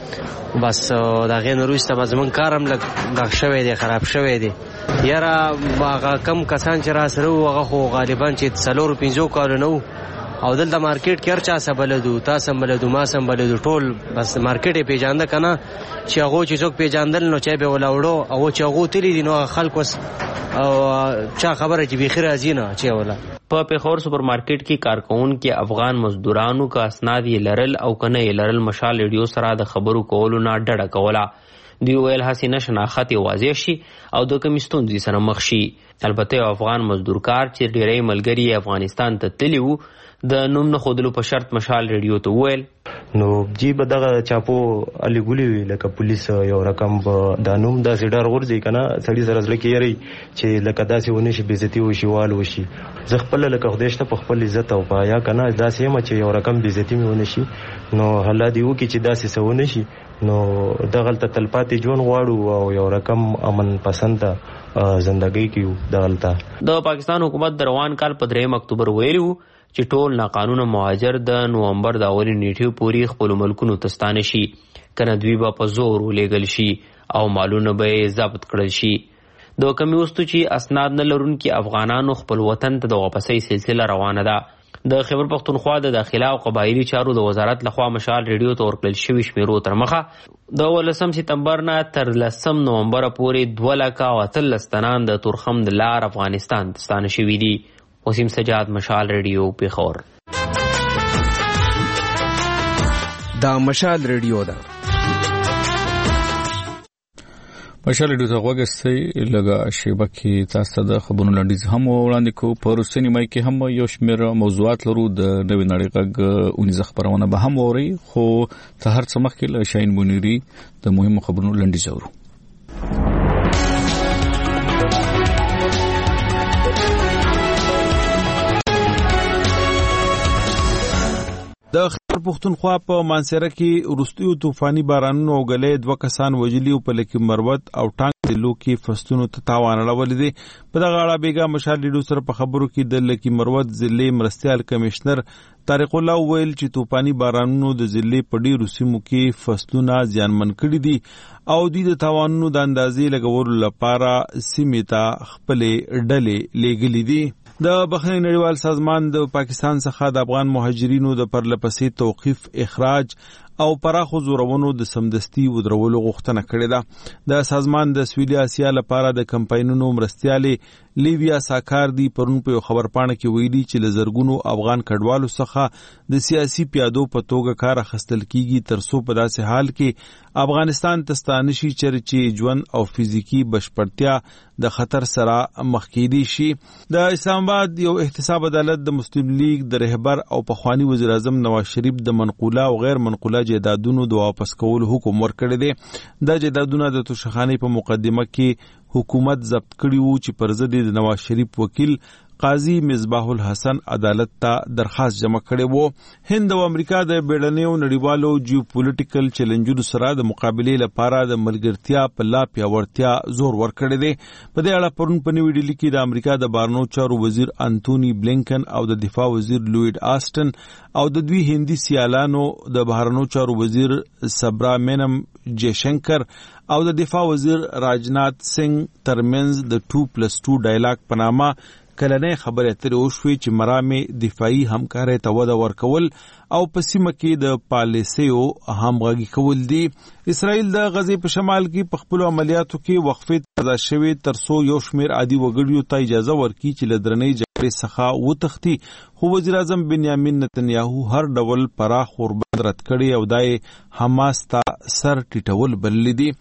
دي بس دا غین وروسته به زمونږ کار هم لږ دغ شوی دی خراب شوی دی یاره هغه کم کسان چې را سره وو هغه خو غالبا چې 4-5 کالونه وو او دلته مارکیټ کې هر چا سره بلدو تاسو هم بلدو ما سم بلدو ټول بس مارکیټ یې پیژانده کنه چې هغه چې څوک پیژاندل نو چا به ولاوړو او چې هغه تللی دي نو خلک وس او چا خبره چې بخیر ازینه چې ولا. په پیښور سپرمارکټ کې کارکونکو افغان مزدورانو کا اسناد یې لرل او کنه یې لرل مشال ریډیو سره د خبرو کولو نه ډډه کوله. دوی ویل حسینه شناخت واضح شي او د کمیستونځي سره مخ شي. البته افغان مزدورکار چې ډیری ملګری افغانستان ته تللی وو د نوم نه خودلو په شرط مشال ریډیو ته ویل نو جی به دغه چاپو علي ګولي لکه پولیس یو رقم د نوم د سیډر ورځي کنه سړي سره ځل کې یری چې لکه داسې ونه شي بیزتی وشي والو شي زه خپل لکه خدایشته په خپل عزت او پایا کنه داسې ما چې یو رقم بیزتی مې ونه شي نو هلا دی وکي چې داسې سونه شي نو دغلت تلپاتې جون غواړو او یو رقم امن پسند زندګۍ کیو دغلت د پاکستان حکومت د روان کال په 3 اکتوبر ویلو چې ټول ناقانونه مهاجر د نومبر د اولې نیټې پورې خپل ملکونو ته ستانه شي کنه دوی به په زور ولېږل شي او مالونه به ضبط کړل شي د کمی وستو چې اسناد نه لرونکي افغانانو خپل وطن ته د واپسۍ سلسله روانه ده د خیبر پختونخوا د داخله او قبایلی چارو د وزارت لخوا مشال ریډیو ته ورکړل شوی شمیرو تر مخه د 18 سپتمبر نه تر 10 نومبر پورې 2,13 تنان د تورخم د لار افغانستان ته ستانه شوي دي. وسیم سجاد، مشال ریډیو، پیښور. دا مشال ریډیو ده. مشال ریډیو ته غوږی لږه شیبه کې تاسو ته د خبرونو لنډیز هم وړاندې کوو. په وروستنۍ مای کې هم یو شمېر موضوعات لرو. د نوې نړۍ غږ اونیزه خبرونه به هم اورئ، خو ته هر څه مخکې له شاهین منیري د مهمو خبرونو لنډیز اورو. د خیبر پختونخوا په مانسره کې وروستیو طوفاني بارانونو او غلې 2 کسان وژلي او په لکه مروت او ټانګ د لوکي فستونو ته تاوان اړولې دي. په دغه اړه بیګا مشال ریډیو سره په خبرو کې د لکه مروت ضلع مرستيال کمشنر طارق الله ویل چې طوفاني بارانونو د ضلع په ډیرو سیمو کې فصلونه زیانمن کړي دي او د تاوانونو د اندازې لګولو لپاره سیمې ته خپل ډلې لېږلې دي. د بخښنې نړیوال سازمان د پاکستان څخه د افغان مهاجرینو د پرلپسې توقیف، اخراج او پراخو زورونو د سمدستي ودرولو غوښتنه کړې ده. د سازمان د سویلي اسیا لپاره د کمپاینونو مرستيالې لیویا ساکار دی پرون په خبر پاڼه کې ویلي چې لزرګونو افغان کډوالو څخه د سیاسي پیادو په توګه کار اخیستل کیږي ترڅو په داسې حال کې افغانستان ته ستانه شي چې ژوند او فزیکی بشپړتیا د خطر سره مخ کېدی شي. د اسلام آباد یو احتساب عدالت د مسلم لیگ د رهبر او پخوانی وزیر اعظم نواز شریف د منقوله او غیر منقوله جیدادونو د واپس کولو حکم ورکړی دی. د جیدادونو د توشخانې په مقدمه کې حکومت ضبط کړی وو چې پر ضد د نواز شریف وکیل قاضي مصباح الحسن عدالت ته درخواست جمع کړی وو. هند او امریکا د بیړنیو نړیوالو جیوپولیټیکل چیلنجونو سره د مقابلې لپاره د ملګرتیا په لا پیاوړتیا زور ورکړی دی. په دې اړه پرون په نوې ډیلي کې د امریکا د بهرنیو چارو وزیر انټونی بلینکن او د دفاع وزیر لوید آسټن او د دوی هندي سیالانو د بهرنیو چارو وزیر سبرا مینم جیشنکر او د دفاع وزیر راجنات سنگ ترمنځ د 2+2 ډایلاګ په نامه کلنې خبرې اترې وشوې چې مرامې دفاعي همکارۍ ته وده ورکول او په سیمه کې د پالیسیو همغږي کول دي. اسرائیل د غزې په شمال کې په خپلو عملیاتو کې وقفې تازه شوې ترڅو یو شمېر عادي وګړیو ته اجازه ورکړي چې له درنې جګړې څخه وتښتي، خو وزیر اعظم بنیامین نتنیاهو هر ډول پراخ اوربند رد کړی او دای حماس ته سر ټیټول بللی دي.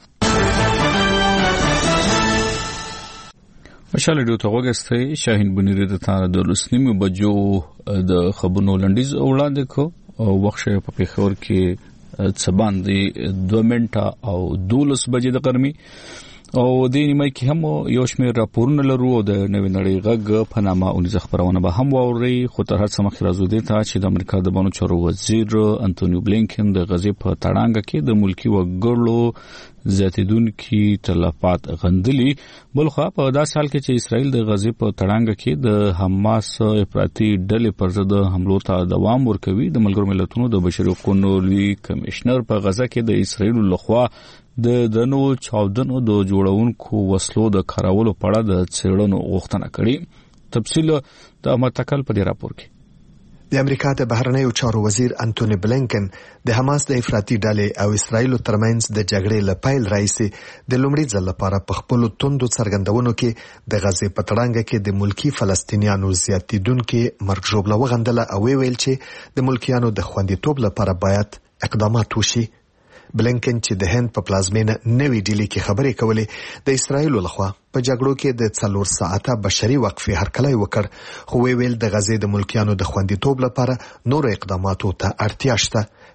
مشال ریډیو ته غوږی شاهین بنیری د تانه د رسنیمو بجو د خبرونو لنډیز وړاندې کو او وخت په پیښور کې څه باندې 2 منټه او 12 بجې د غرمې او د نیمه کې هم یو شمېر راپورونه لرو او د نوې نړۍ غږ په نامه اونیزه خبرونه به هم واورئ. خو تر هر څه مخکې راځو دې ته چې د امریکا د بهرنیو چارو وزیر انټونی بلینکن د غزې په تړانګه کې د ملکی وګړو زیاتیدونکي تلفات غندلي. بلخوا په داسې حال کې چې اسرائیل د غزې په تړانګه کې د حماس افراطي ډلې پر ضد حملو ته دوام ورکوي. د ملګرو ملتونو د بشري حقوقو لوی کمشنر په غزه کې د اسرائیل لخوا د دنو چاودنو د جوړونکو وسلو د کارولو په اړه د څېړنو غوښتنه کړې. تفصیل د احمد تکل په دې راپور کې. د امریکا د بهرنیو چارو وزیر انټونی بلینکن د حماس د افراطي ډلې او اسرائیل ترمنځ د جګړې لپاره راځي د لومړي ځل لپاره په خپل توندو څرګندونو کې د غزې په تړانګه کې د ملکی فلسطینیانو زیاتیدونکو مرګ ژوبله وغندله او ویل چې د ملکیانو د خوندیتوب لپاره باید اقدامات وشي. بلینکن چې د هند په پلازمینه نوې ډیلي کې خبرې کولې د اسرائیل لخوا په جګړو کې د 4 ساعته بشري وقفې هرکلی وکړ، خو ویل د غزې د ملکیانو د خوندیتوب لپاره نور اقداماتو ته اړتیا شته.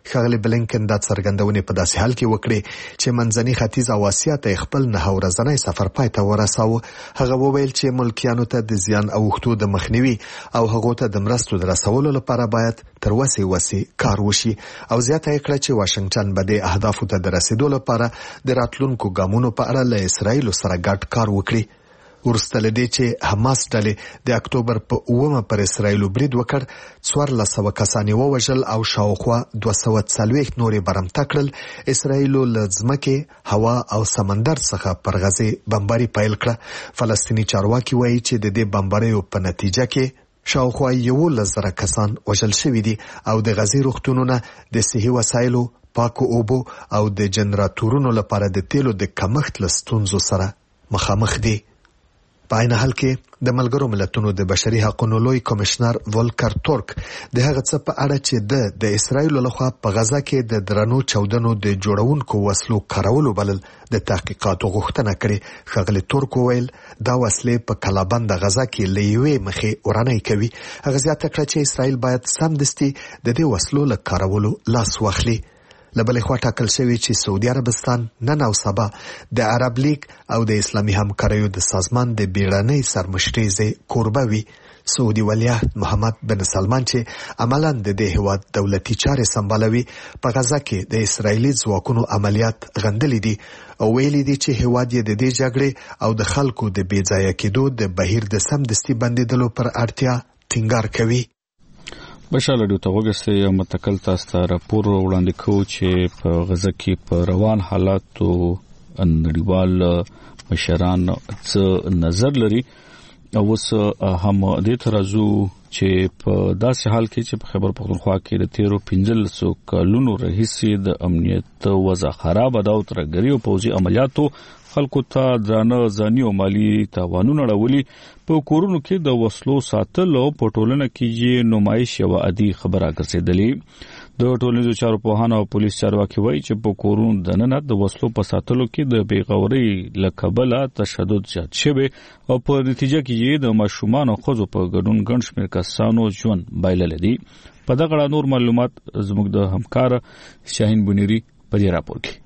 ښاغلي بلینکن دا څرګندونې په داسې حال کې وکړې چې منځني ختیځ او اسیا ته خپل 9 ورځنی سفر پای ته ورساوه. هغه وویل چې ملکیانو ته د زیان اوښتو د مخنیوي او هغو ته د مرستو د رسولو لپاره باید تر وسې کار وشي او زیاته یې کړه چې واشنگټن به د اهدافو ته د رسیدو لپاره د راتلونکو ګامونو په اړه له اسرایل سره ګډ کار وکړي. ورسته لدې چې حماس ډلې د اکتوبر په 9 پر اسرایل برید وکړ، 1400 کسان ووژل او شاوخوا 240 نورې برمته کړل. اسرایل له ځمکې، هوا او سمندر څخه پر غزه بمباري پیل کړه. فلسطینی چارواکي وایي چې د دې بمباریو په نتیجه کې شاوخوا 11,000 کسان وژل شوي دي او د غزې روغتونونه د صحي وسایلو، پاکو اوبو او د جنراتورونو لپاره د تیلو د کمښت له ستونزو سره مخامخ دي. په عین حال کې د ملګرو ملتونو د بشري حقوقو لوی کمشنر ولکر تورک د هغه څه په اړه چې د اسرایل لخوا په غزا کې د درنو چاودنو د جوړونکو وسلو کارولو بلل د تحقیقاتو غوښتنه کړې. ښاغلي تورک وویل دا وسلې په کلابند غزا کې له یوې مخې ورانۍ کوي. هغه زیاته کړه چې اسرایل باید سمدستي د دې وسلو له کارولو لاس واخلي. لبلې خوا ټاکل شوی چې سعودي عربستان نن او سبا د عرب لیگ او د اسلامي همکاریو د سازمان د بیړنۍ سرمشرۍ کوربه وي. سعودي ولیعهد محمد بن سلمان چې عملاً د دې هیواد دولتي چارې سمبالوي، په غزا کې د اسرایلی ځواکونو عملیات غندلې دي او ویلي دي چې هیواد یې د دې جګړې او د خلکو د بې ځایه کېدو د بهیر د سمدستي بندیدلو پر اړتیا ټینګار کوي. بشار لډو ته وګورئ متکل تاسو ته راپور وړاندې کوي چې په غزه کې په روان حالاتو نړیوال مشران څه نظر لري او اوس هم د ترازو چې په داسې حال کې چې په خیبر پختونخوا کې د 13 کلونو راهیسې د امنیت وضع خراب ده او ترګری او پوځي عملیاتو خلکو ته درانه ځاني او مالی تاوانونه راولي. په کورونو کې د وسلو ساتل او په ټولنه کې نمایش یو عادي خبره ګرځېدلې. د ټولنیزو چارو پوهان او پولیس چارواکي وایي چې په کورونو دننه د وسلو په ساتلو کې د بیغورۍ لکبله تشدد زیات شوی او په نتیجه کې د ماشومان او ښځو په ګډون ګڼ شمېر کسانو ژوند بایلل دي. په دغه اړه نور معلومات زموږ د همکار شاهین بنيري په دې راپور کې.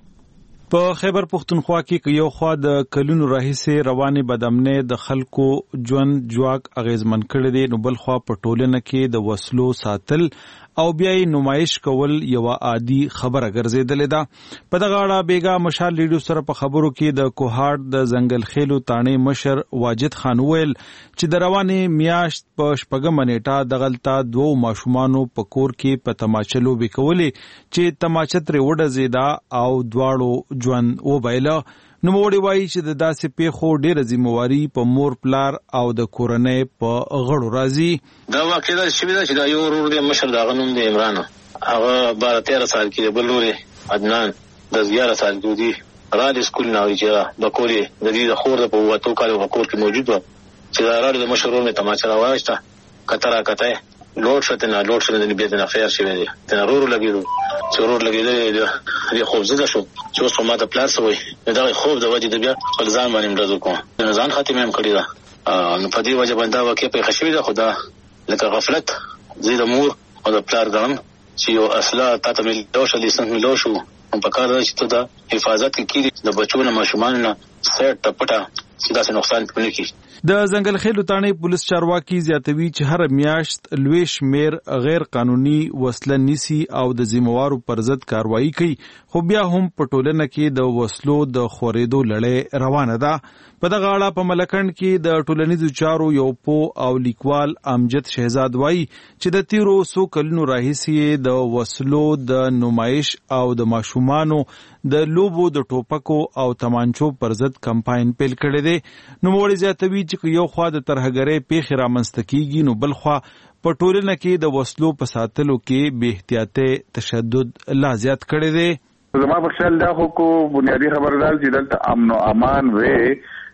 په خیبر پختونخوا کې یو خوا د کلونو راهیسې روانې بدامنۍ د خلکو ژوند جواک اغیزمن کړی دی، نو بل خوا په ټولنه کې د وسلو ساتل او بیا یې نمایش کول یو عادي خبره ګرځېدلې ده. په دغه اړه بیګا مشال ریډیو سره په خبرو کې د کوهاټ د ځنګل خېلو تانې مشر واجد خان ویل چې د روانې میاشت په 4 نیټه دغلطه 2 ماشومانو په کور کې په تماچه لوبې کولې چې تماچه ترې وډزېده او دواړو ژوند وبایله. نوموړي وایي چې د داسې پیښو ډېره ذمہواري په مور پلار او د کورنۍ په غړو راځي. دا واقعه ده چې دا یو ورور دی مشر دا غنوم دی عمران، هغه 12-13 سال کې بل ورور عدنان د 11 سال کې دی را د سکول نه وی چې د کوري د دې خور په وته کالو په کور کې موجود و چې دا را د مشر ورور می تماچا راوښته کتره کته لوډ شته نه لوډ شته نه به نه خیر شي دی ته ورور لګیدو ضرور لګیدل دی خوب زده شو چې اوس ما ته پلاس وای دا خوب د وجه د بیا خپل ځان باندې مرزو کوم د ځان خاتمه هم کړی دا نو په دې وجه باندې واقع په خشوي ده خدا لکه غفلت زید مور او د پلار دم چې یو اصله تاسو مل دوش لیسن ملو شو په کار راځي ته د حفاظت کې د بچو نه ماشومان نه سټ ټپټه سیدا څه نقصان پنه کی. د ځنګل خېلو تانې پولیس چارواکي زیاتوي چې هر میاشت لوی شمیر غیر قانوني وسله نیسي او د ذمہوارو پر ضد کاروایی کوي، خو بیا هم په ټولنه کې د وسلو د خورېدو لړۍ روانه ده. په دغه اړه په ملکند کې د ټولنیزو چارو یو پو او لیکوال امجد شهزاد وایي چې د 13 کلونو راهیسې د وسلو د نمایش او د ماشومانو د لوبو د ټوپکو او تمانچو پر ضد کمپاین پیل کړی دی. نوموړي زیاتوي چې یو خوا د ترهګرۍ پیښې رامنځته کیږي، نو بل خوا په ټولنه کې د وسلو په ساتلو کې بې احتیاطۍ تشدد لا زیات کړی دی. زما په خیال دا خو کو بنیادی خبردار چې دلته امن او امان وي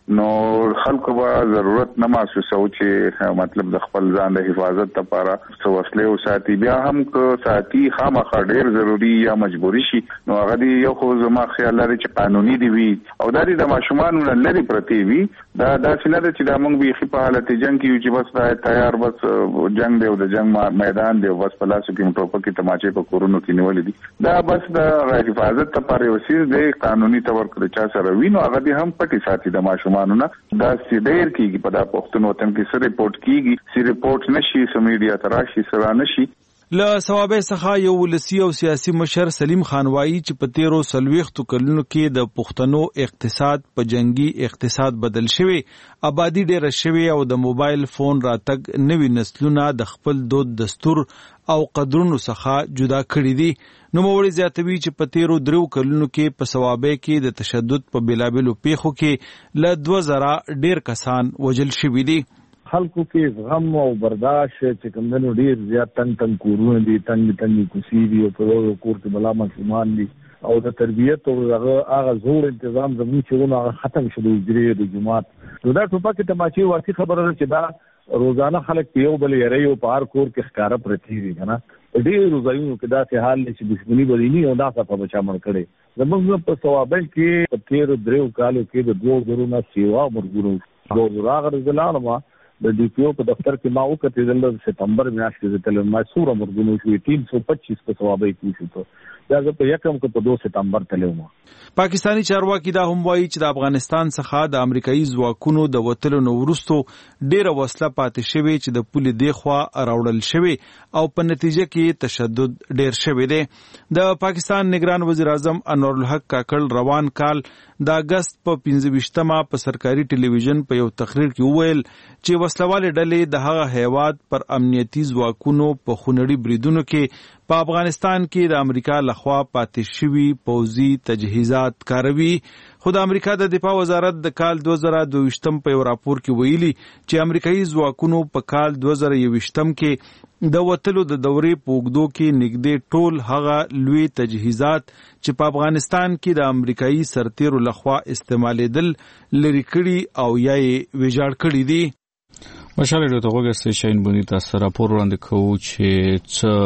نو خلکو به ضرورت نه محسوسو چې مطلب د خپل ځان د حفاظت لپاره څه وسلې او ساتي. بیا هم که ساتي خامخا ډیر ضروری یا مجبوری شي نو هغه دی یو خو زما خیال لري چې قانوني دی وي او دا د ماشومان لري پرتی وي. دا څنګه ده چې دا موږ به په حالت جنگ کې چې بس دا تیار بس جنگ دی او د جنگ میدان دی بس په لاسو کې ټوپکې تماچې په کورونو کې نیولې دي. دا بس د حفاظت لپاره وسیله دی قانوني تور کړی چا سره وینو هغه دی هم پټي ساتي د ماشومان نه. دا ډیر کیږي په دا پښتون وطن کې سره ریپورت کیږي سی ریپورت نشي سمیډیا تراشي سره نشي. له ثوابه څخه یو ولسی او سیاسي مشر سلیم خان وایي چې په 13 کلونو کې د پښتنو اقتصاد په جنگي اقتصاد بدل شوی، آبادی ډیره شوی او د موبایل فون راتګ نوي نسلونه د خپل دود دستور او قدرونو څخه جدا کړی دي. نو موري زیاتوي چې په 13 کلونو کې په ثوابه کې د تشدد په بلابلو پیښو کې له 2000 ډیر کسان وجل شوی دي. خلکو کې غم او برداشت چې کومنو ډیر زیات تنگ کورونه دي، تنگ کوسی دي او په یو کور کې بلا مسلمان دي او د تربیت او هغه زور تنظیم زموږ چې هغه ختم شوه د جماعت. نو دا ټوپک تماچې ورتي خبره چې دا روزانه خلک په یو بل یری او په هر کور کې ښکارا پرتی دي کنه. ډیر روزایو کې دا څه حال چې دښمنی بدینی او دا څه په بچا مړ کړي. زموږ په ثوابل کې په 13 کالو کې د 2000 سیوا مرګونو 2000 غرضلانه د ډي پی او په دفتر کې ما وکړل د سپتمبر میاشتې کې د تل ما سوره مرګونو شوې 325 په ثوابي کې شو. دا په یکم کې په 2 سپتمبر تلوم. پاکستانی چارواکي دا هم وایي چې د افغانستان څخه د امریکایي ځواکونو د وټلو نو ورستو ډیره وسله پاتې شوی چې د پولې دیخوا راوړل شوی او په نتیجه کې تشدد ډیر شوی دی. د پاکستان نگران وزیر اعظم انور الحق کاکړ روان کال د اگست په 25مه په سرکاري ټلویزیون په یو تقریر کې وویل چې وسلواله ډلې د هغه هیواد پر امنیتي ځواکونو په خونړي بریدونو کې په افغانستان کې د امریکا لخوا پاتې شوی پوځي تجهیزات کاروي. خو د امریکا د دفاع وزارت د کال 2022 په یو راپور کې ویلي چې امریکایي ځواکونو په کال 2021 کې د وټلو د دورې په اوږدو کې نږدې ټول هغه لوی تجهیزات چې په افغانستان کې د امریکایي سرتیرو لخوا استعمالیدل لري کړي او یا یې ویجاړ کړي دي. مشال ډیو ته وګورئ شاین بونی تاسو راپور وړاندې کوو چې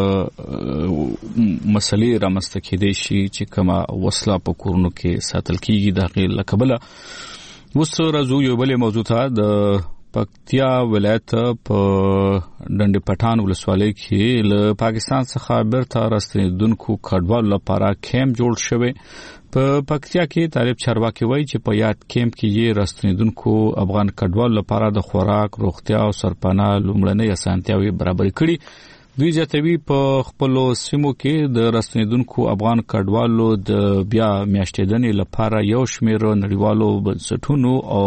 څه مسلې رامسته کېدې شي چې کومه وسله په کورونو کې ساتل کیږي د غیر لکبله. اوس راځو یو بل موضوع ته. د پکتیا ولایت په ډنډ پټان ولسوالۍ کې له پاکستان څخه بیرته راستنیدونکو کډوالو لپاره کیمپ جوړ شوی. په پکتیا کې طالب چارواکي وایي چې په یاد کیمپ کې یې راستنیدونکو افغان کډوالو لپاره د خوراک، روغتیا او سرپناه لومړنۍ اسانتیاوې برابر کړي. دوی زیاتوي په خپل سیمو کې د راستنیدونکو افغان کډوالو د بیا میاشتېدنې لپاره یو شمېر نړیوالو بنسټونو او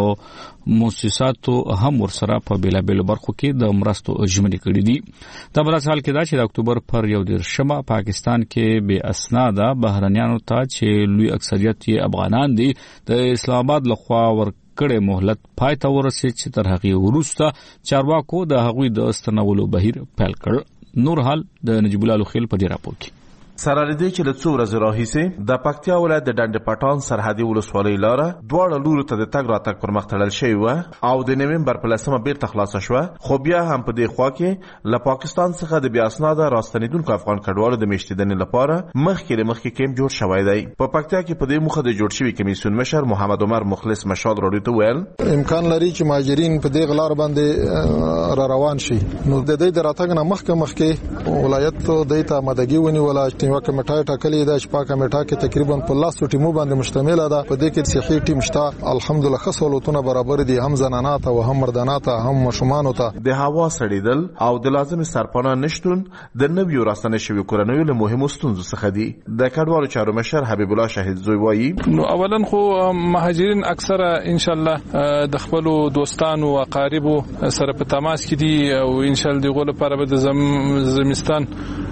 مؤسساتو هم ورسره په بیلابیلو برخو کې د مرستو ژمنې کړې دي. دا بل حال کې دا چې د اکتوبر پر 11 پاکستان کې بې اسناده بهرنیانو ته چې لوی اکثریت یې افغانان دي د اسلام آباد لخوا ورکړې مهلت پای ته ورسېد چې تر هغې وروسته چارواکو د هغوی د استنولو بهیر پیل کړ. نور حال د نجیب الله لوخیل په دې راپور کې سره لدې چې له څو ورځې راهیسې د پکتیا ولایت د ډنډ پټان سرحدي ولسوالۍ لاره دواړه لورو ته د تګ راتګ پر مخ تړل شوی و او د نومبر په 10 بیرته خلاصه شوه. خو بیا هم په دې خوا کې له پاکستان څخه د بیا اسناده راستنیدونکو افغان کډوالو د میشتېدنې لپاره مخکې کیمپ جوړ شوی دی. په پکتیا کې په دې مخه د جوړ شوی کمیسیون مشر محمد عمر مخلص مشال راډیو ته ویل امکان لري چې مهاجرین په دې غلار باندې را روان شي. نو د دې د راتګ نه مخکې ولایت د ته مدګي ونی ولا چې کمیټه کلی د شپه کمیټه کې تقریبا په لاسو ټیمو باندې مشتمل ده. په دې کې صحي ټیم شته الحمدلله خصولتونه برابر دي هم زنانات او هم مردانات هم مشومان ته. د هوا سړیدل او د لازم سرپناه نشټون د نویو راستنه شوی کورنیو له مهمو ستونزو څخه دي. د کډوالو چارو مشر حبیب الله شهید زوی وایي نو اولا خو مهاجرین اکثره ان شاء الله د خپل دوستانو او اقاربو سره په تماس کې دي او ان شاء الله دغه لپاره به د زمستان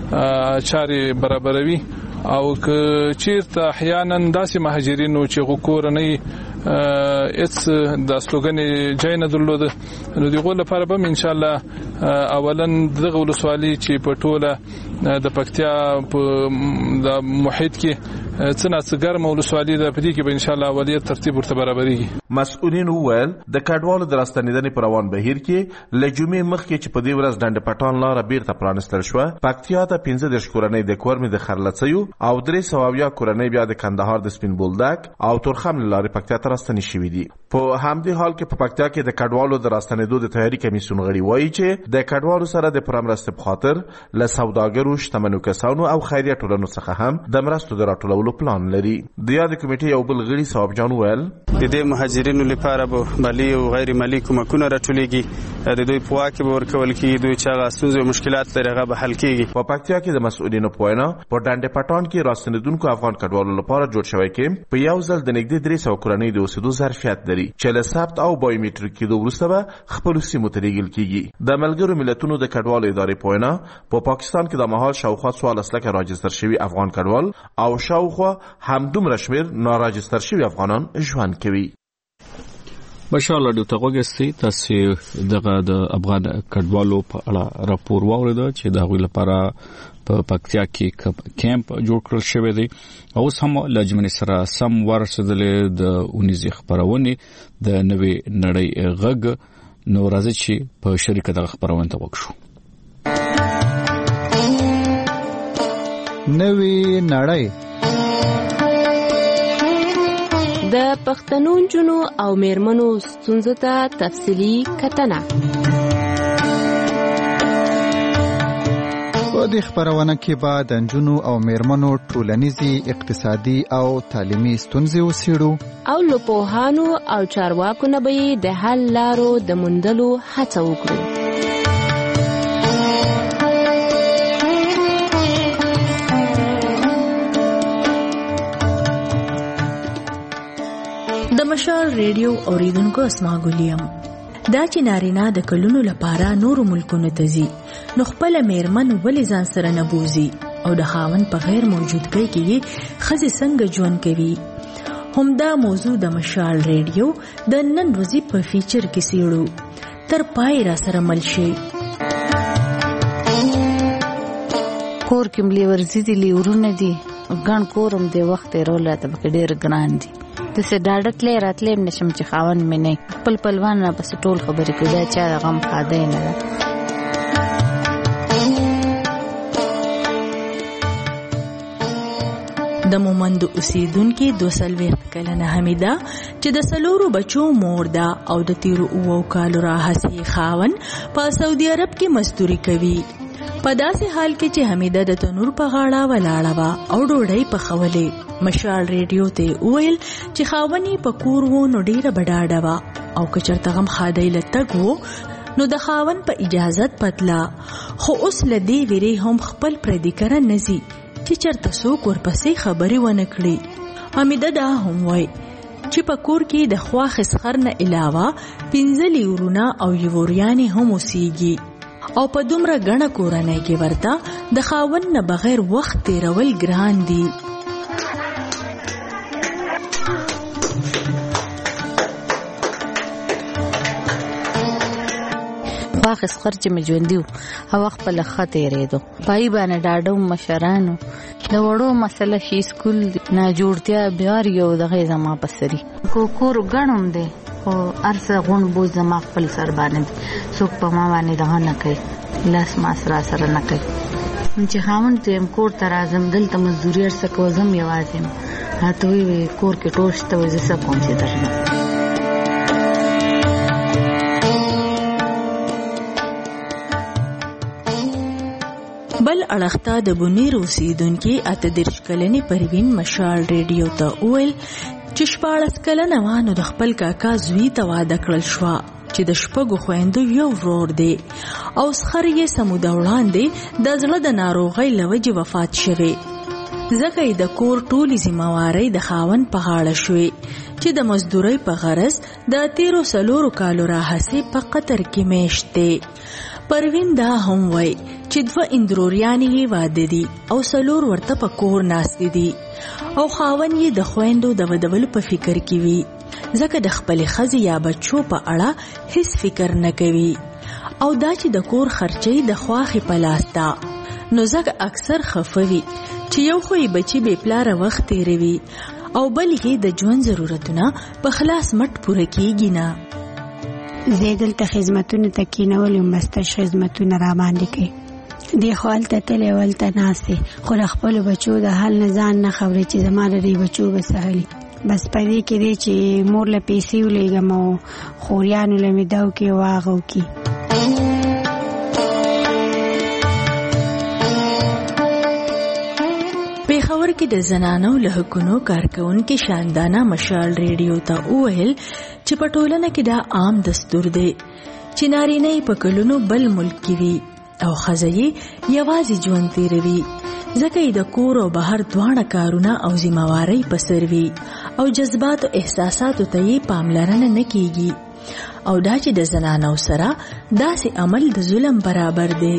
چاري برابروي او که چیرته احیانا داسې مهاجرینو چې غوکورنۍ اڅ د سلوګن جای نه درلوده نو دغه لپاره به ان شاء الله اولن دغه ولسوالي چې په ټوله د پکتیا په محیط کې څنګه ګرم ولسوالي ده، په دې کې به ان شاء الله اوليت ترتیب ورته برابرېږي. مسؤلین وویل د کډوالو د راستنیدنې په روان بهیر کې له جمعې مخکې چې په دې ورځ ډنډ پټان لاره بیرته پرانستل شوه، پکتیا ته 15 کورنۍ د کورمې د خرلڅیو او 300 کورنۍ بیا د کندهار د سپین بولدک او تورخم لارې پکتیا ته راستنې شوې دي. په همدې حال کې په پکتیا کې د کډوالو د راستنېدو د تیاری کمیسیون غړي وایي چې د کډوالو سره د پرمرستې په خاطر له سوداګرو، شتمنو کسانو او خیریه ټولنو څخه هم د مرستو د راټولولو پلان لري. د یاد کمیټې یو بل غړي ثواب جان ویل د دې مهاجرینو لپاره به مالي او غیر مالي کومکونه راټولېږي، د دوی په واک کې به ورکول کېږي، دوی چې هغه ستونزې او مشکلات لري هغه به حل کېږي. په پکتیا کې د مسؤلینو په وینا په ډنډ پټان کې راستنېدونکو افغان کډوالو لپاره جوړ شوی کیمپ په یو ځل د نږدې 300 کورنۍ د اوسېدو ظرفیت لري چې له ثبت او بایومټریک کېدو وروسته به خپلو سیمو ته لیږل کېږي. د ملګرو ملتونو د کډوالو ادارې په وینا په پاکستان کې د مهال شاوخوا 14 لکه راجستر شوي افغان کډوال او شاوخوا همدومره شمېر ناراجستر شوي افغانان ژوند کوي. بشار لاډیو ته وګورئ، تاسو دغه د افغان کډوالو په اړه راپور واوریده چې د هغوی لپاره په پکتیا کې کیمپ جوړ کړل شوی دی. اوس هم لجمنې سره سم ورسېدلې د اونیزې خبرونه د نوې نړۍ غږ نو راځي چې په شریکه دغه خبرونه ته وکړو. نوې نړۍ د پښتنو جنو او میرمنو ستونزو ته تفصیلی کتنه. په دې خبرونه کې به د جنو او میرمنو ټولنیزي، اقتصادي او تعلیمي ستونزې وڅېړو او له پوهانو او چارواکو نه به د حل لارو د موندلو هڅه وکړو. د مشال ریډیو اوریدونکو اسما ګلیم، دا چې نارینه د کلونو لپاره نورو ملکونو ته ځي نو خپل میرمن ولې ځان سره نه بوزي او د خاوند په غیر موجودګۍ کې ښځې څنګه ژوند کوي. همدا موضوع د مشال ریډیو د نن ورځې په فیچر کې څېړو. تر پای را سره مل شئ. کور کې ملي ورزي دي، لیورونه دي، ګڼ کورم دی، وخت تېرول راته پکې ډېر ګران دي. داسې ډاډه تللی راتلی نشم چې خاوند مې نه خپل پلوان را پسې ټول خبرې کوي، دا چا د غم خادی نه ده. د مومندو اوسیدونکي 42 کلنه حمیده چې د 4 بچو مور ده او د 13 کالو راهیسې خاوند په سعودي عرب کې مزدوري کوي. په داسې حال کې چې حمیده د تنور په غاړه ولاړه وه او ډوډۍ پخولې، مشال ریډیو ته وویل چې خاوني په کور وو نو ډیره بډاډه وه او که چېرته غم خادی له تګ وو نو د خاون په اجازت پتله، خو اوس له دې ویرې هم خپل پردي کره نه ځي چې چېرته څوک ورپسې خبرې ونه کړي. حمیده دا هم وایي چې په کور کې د خواښ اسخر نه علاوه 15 لیورونه او یوریانې هم اوسیږي او په دومره ګڼه کورنۍ کې ورته د خاوند نه بغیر وخت تیرول ګران دي. خواښ اسخر چې مې ژوندي وو هغه وخت په ښه تېرېدو، پایي باندې ډاډه مشرانو د وړو مسله شي سکول نه جوړتیا بیار یو دغه زما په سري کور ګڼم دی، خو ارسه غون بوج زما خپل سر باندې څوک په ما باندې دغه نه کوي، لاس ما سره نه کوي. چې خاوند ته کور ته راځم دلته مزدوري ارسه کوزم یوازې یم، راته وایي کور کې ټول شته، وایي زه څه کوم چې درنه. بل اړخته د بونیر اوسیدونکي 38 کلنې پروین مشال ریډیو ته وویل چې 14 کلنه وه نو د خپل کاکا زوی ته واده کړل شوه چې د 6 خویندو یو ورور دی او سخر یې سموده وړاندې د زړه د ناروغۍ له وجې وفات شوی، ځکه یې د کور ټولې ذمہوارۍ د خاوند په غاړه شوې چې د مزدورۍ په غرض د 13 کالو راهیسې په قطر کې میشت دی. پروین دا هم وای چې 2 اندروریانې یې واده دي او 4 ورته په کور ناستې دي او خاوند یې د خویندو د ودولو په فکر کې وي، ځکه د خپلې ښځې یا بچو په اړه هیڅ فکر نه کوي او دا چې د کور خرچې د خواخې په لاس ده، نو ځکه اکثر خفوي چې یو خو یې بچي بې پلاره وخت تیروي او بل یې د ژوند ضرورتونه په خلاص مټ پوره کیږي نه. زه دلته خدمتونو ته کینولم، بس تش خدمتونه را باندې کوي. دی خو هلته تللی او هلته ناست دی، خو له خپلو بچو د حال نه ځان نه خبرې چې زما د دې بچو به څه حالي. بس په دې کې دی چې مور له پیسې ولېږم او خوریانو له مې دا وکړي او هغه وکړي. پېښور کې د زنانو له حقونو کارکونکي شاندانه مشال ریډیو ته وویل چې په ټولنه کې دا عام دستور دی چې نارینه یې په کلونو بل ملک کې وي او ښځه یې یوازې ژوند تېروي، ځکه یې د کور او بهر دواړه کارونه او ذمہوارۍ په سر وي او جذبات او احساساتو ته یې پاملرنه نه کیږي، او دا چې د زنانو سره داسې عمل د ظلم برابر دی.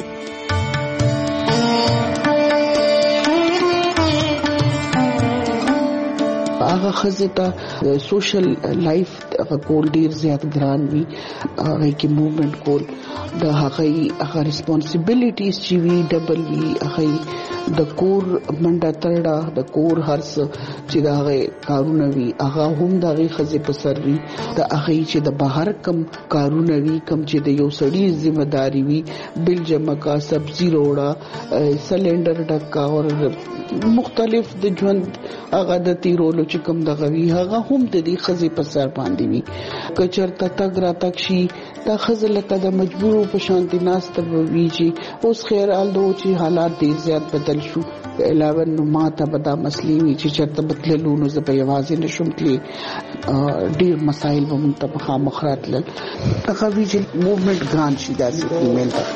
هغه ښځې ته سوشل لایف هغه کول ډیر زیات ګران وي، هغه کې موومنټ کول د هغه ریسپانسیبিলিټیز چې وي ډبل وي، هغه د کور منډه تړه د کور هرڅ چې د هغه کارونه وي هغه هم د هغه ښځې په سر وي، د هغه چې د بهر کم کارونه وي کم چې د یو سړي ذمہ داری وي، بل جمع کا، سبزی روړه، سلندر ډکا او مختلف د ژوند هغه د تیرولو چې کوم دغه وی هغه هم د دې ښځې په سر باندې وي. که چېرته تګ راتګ شي دا ښځه لکه د مجبورو په شانتي ناسته به وي چې اوس خیر حال دو چې حالات ډېر زیات بدل شو، علاوه نو ما ته به دا مسلې وي چې چېرته به تللو نو زه به یوازې نه شم تللی، ډېر مسایل به موږ ته مخامخ راتلل. هغه وي چې موومنټ ګران شي داسې فیمیل ته.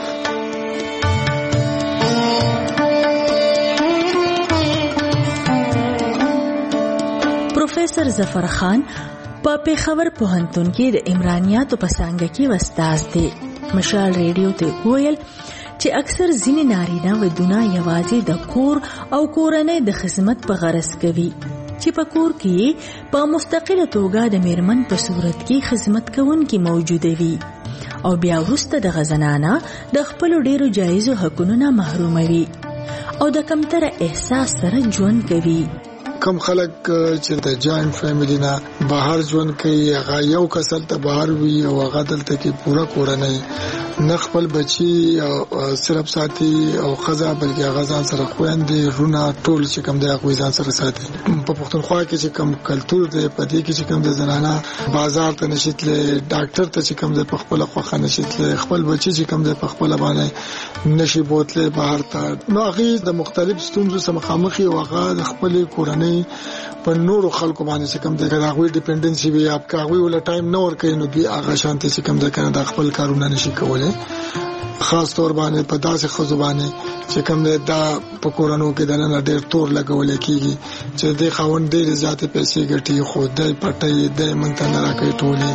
پروفیسر ظفر خان په پېښور پوهنتون کې د عمرانیاتو په څانګه کې استاد دی. مشال ریډیو ته ویل چې اکثر ځینې نارینه ودونه یوازې د کور او کورنۍ د خدمت په غرض کوي چې په کور کې په مستقله توګه د میرمن په صورت کې خدمت کوونکي موجود وي او بیا وروسته د غزنانه د خپل ډیرو جایزو حقوقو نه محروموي او د کمتره احساس سره ژوند کوي. کم خلک چې د جاینټ فیملی نه بهر ژوند کوي، هغه یو کسل ته بهر وي او هغه دلته کې پوره کورنۍ نه خپل بچي صرف ساتي او خزا بلکې هغه ځان سره خويندې رونه ټول چې کوم دی هغه ځان سره ساتي. په پښتونخوا کې چې کوم کلچر دی په دې کې چې کوم د زنانه بازار ته نشیتله، ډاکټر ته چې کوم دی په خپل خوخه نشیتله، خپل بچي چې کوم دی په خپل باندې نشي بوتله بهر ته، نو هغه د مختلف ستونزو سره مخامخ او هغه د خپل کورنۍ په نورو خلکو باندې چې کوم د هغه ډیپندنسي وي، اپ کاوی ول ټایم نو ور کوي، نو دوی هغه شانتي چې کوم د کنه د خپل کارونه نشي کولای. خاص طور باندې په داسې خزو باندې چې کوم دا په کورونو کې د نن ډېر تور لګول کېږي چې د خاوند ډېر زیاتې پیسې ګټي، خو د پټي د منته نه راکې ټولې.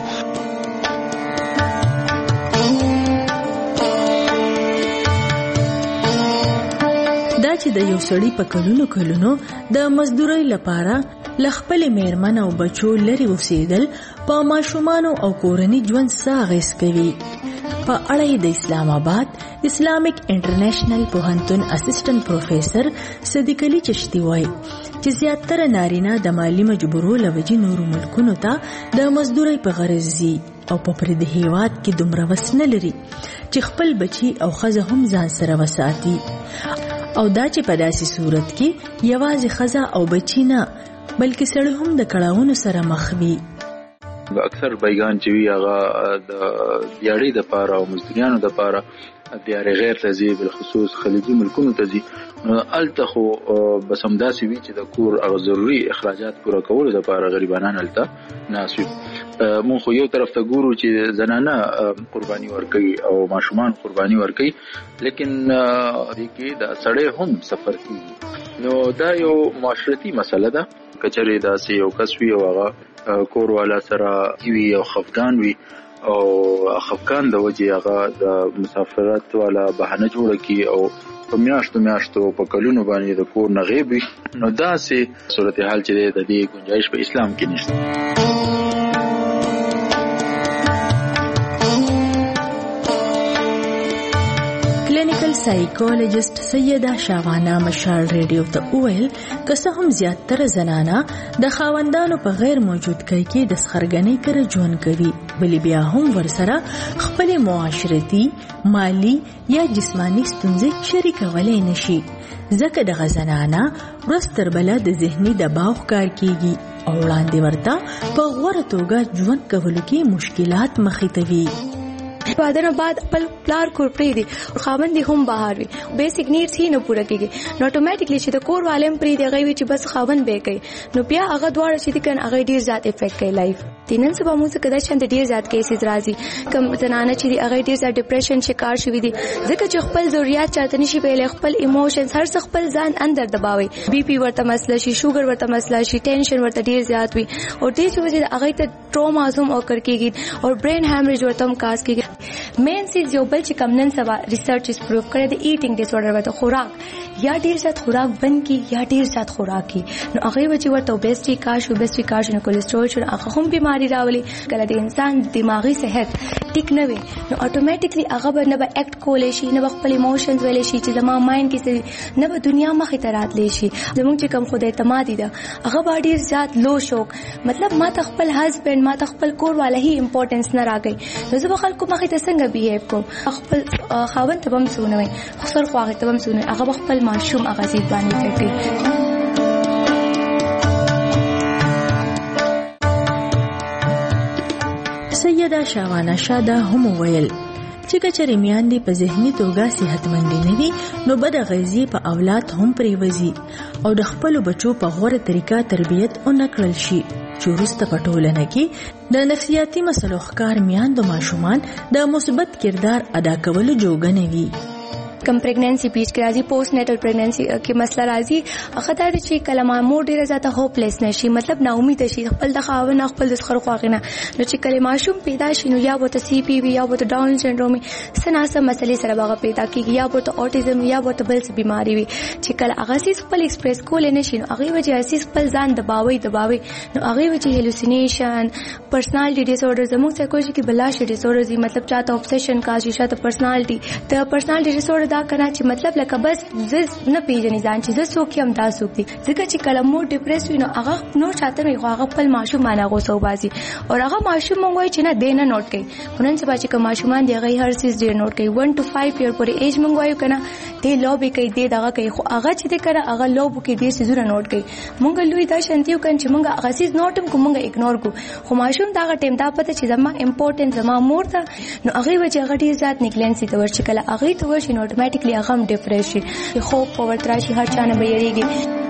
دا چې د یو سړي په کلونو د مزدورۍ لپاره لخپل میرمن او بچو لري اوسېدل په ماشومان او کورنۍ ژوند ساغس کوي. په اړه د اسلام آباد اسلامیک انټرنیشنل پوهنتون اسسټنټ پروفیسر صدیق علي چشتي وایي چې زیاتره نارینه د مالی مجبورو لوجې نورو ملکونو ته د مزدورۍ په غرض ځي او په پردي هیواد کې دومره وس نه لري چې خپل بچي او ښځه هم ځان سره وساتي، او دا چې په داسې صورت کې یوازې ښځه او بچی نه بلکې سړی هم د کړاوونو سره مخ وي. اکثر بیگان چې وی هغه د دیاړي د پاره او مزدوریانو د پاره دیاري غیر تزي بالخصوص خلیجي ملکونو تزي، نو الته خو بس هم داسې وی چې د کور او ضروري اخراجات پوره کول د پاره غریبانان الته ناسوي. مون خو یو طرف ته ګورو چې زنانه قرباني ورکوي او ماشومان قرباني ورکوي، لیکن دې کې د سړی هم سفر کوي، نو دا یو معاشرتي مسله ده. کچره داسې یو کس وی او هغه کور والا سره وی او خفقان وی او خفقان د وجه هغه د مسافرت والا بهانه جوړه کی او په میاشتو په کلونو باندې د کور نه غیب وي، نو داسې صورتحال چې د دې گنجائش په اسلام کې نشته. سایکولوژیست سیده شاوانه مشال ریډیو ته وویل که څه هم زیاتره زنانه د خاوندانو په غیر موجودګۍ کې د سخرګنۍ کره ژوند کوي، بلې بیا هم ورسره خپلې معاشرتي، مالی یا جسمانی ستونزې شریکولی نشي، ځکه دغه زنانه ورځ تر بله د ذهني دباو ښکار کیږي او وړاندې ورته په غوره توګه ژوند کولو کې مشکلات مخې ته وي. واده نه بعد خپل پلار کور پرېږدي، خاوند یې هم بهر وي، بیسیک نیډس یې نه پوره کېږي، نو اتومیټیکلی چې د کور والے هم پرېږدي هغه وي چې بس خاوند به یې کوي، نو بیا هغه دواړه چې دي که نه هغه ډېر زیات افیکټ کوي لایف. نن سبا موږ څخه دا شانته ډېر زیات کیسز راځي، کوم زنانه چې دي هغه ډېر زیات ډپریشن شکار شوي دي، ځکه چې خپل ضرورت چاته نشي ویلی، خپل ایموشنز هر څه خپل ځان اندر دباوي، بي پي ورته مسله شي، شوګر ورته مسله شي، ټینشن ورته ډېر زیات وي، او دې چې وجې هغه ته ټروماز هم اوکر کېږي او برین هیمریج ورته هم کاز کېږي. مین سیز یو بل چې کم نن سبا ریسرچ اس پروف کړی د ایټینګ ډیس آرډر ورته خوراک یا ډیر زیات خوراک بند کی یا ډیر زیات خوراک کی، نو هغه وجه ورته اوبېسټي کاش نو کولیسټرول شو، هغه هم بیماری راولي. کله د انسان دماغي صحت ټیک نه وي نو اتومیټیکلی هغه به نه به اکټ کولی شي، نه به خپل ایموشنز ویلی شي چې زما مایند کې څه، نه به دنیا مخې ته راتلی شي. زموږ چې کوم خدای اعتمادي ده هغه به ډیر زیات لو شوک، مطلب ما ته خپل هسبینډ، ما ته خپل کور والا هی امپورټنس نه راکوي، نو زه به خلکو مخې ته څنګه بیهیو کوم، خپل خاوند ته به هم څه ونه وایي، خسر خو هغې ته به هم څه ونه وایي، هغه به خپل ماشوم هغه ضد باندې افیکټ کوي. سیده شاوانه شاده هم وویل چې که چېرې میندې په ذهني توګه صحتمندې نه وي نو بد اغېزې په اولاد هم پرېوځي او د خپلو بچو په غوره طریقه تربیت ونه کړل شي، چې وروسته په ټولنه کې د نفسیاتي مسلو ښکار میندو ماشومان د مثبت کردار ادا کولو جوګه نه وي. کم پریګننسي پیچ کې راځي، پوسټ نیټل پریګننسي کې مسله راځي، هغه دا چې کله مور ډیره زیاته هوپلیس نشي، مطلب نا امید شي خپل د خاوند خپل د سخر خواغینه، نو چې کله ماشوم پیدا شي نو یا بوته سی پی وی یا بوته ډاون سنډروم سناسه مسلې سره باغ پیدا کیږي، یا بوته اوټیزم یا بوته بل څه بیماری وي، چې کله هغه سیس خپل ایکسپریس کول نه شي نو هغه وجه سیس خپل ځان دباوي نو هغه وجه هلوسینیشن، پرسنالټي ډیس آرډر، زموږ سایکولوژي کې بلاش ډیس آرډر دي، مطلب چاته اوبسیشن کا شي، شاته پرسنالټي ډیس آرډر دا کنه چې مطلب لکه بس زه نه پیژنې ځان چې زه څوک یم دا څوک دي، ځکه چې کله مور ډپریس وي نو هغه نور چاته نه هغه خپل ماشوم باندې غوسه وباسي او هغه ماشوم مونږ وایي چې نه دی نه نوٹ کوي، نن سبا چې کوم ماشومان دی هغه هر څه ډیر نوٹ کوي، 1 to 5 year پورې ایج مونږ وایو کنه دی لوبي کوي، دی دغه کوي، خو هغه چې دی کړه هغه لوب کې دی سيزونه نوٹ کوي، مونږ لوی دا شانتیو کن چې مونږ هغه سیز نوټم کوم مونږ اګنور کو، خو ماشوم دا ټیم دا پته چې زما امپورټنت زما مور ته نو هغه وجه هغه ډیر زیات نیګلنسي ته ورشي، کله هغه ته ورشي نو اتوماتیکلی هغه هم ډیپریس شي، خوب په ورتراشي، هر چا نه به یریږي.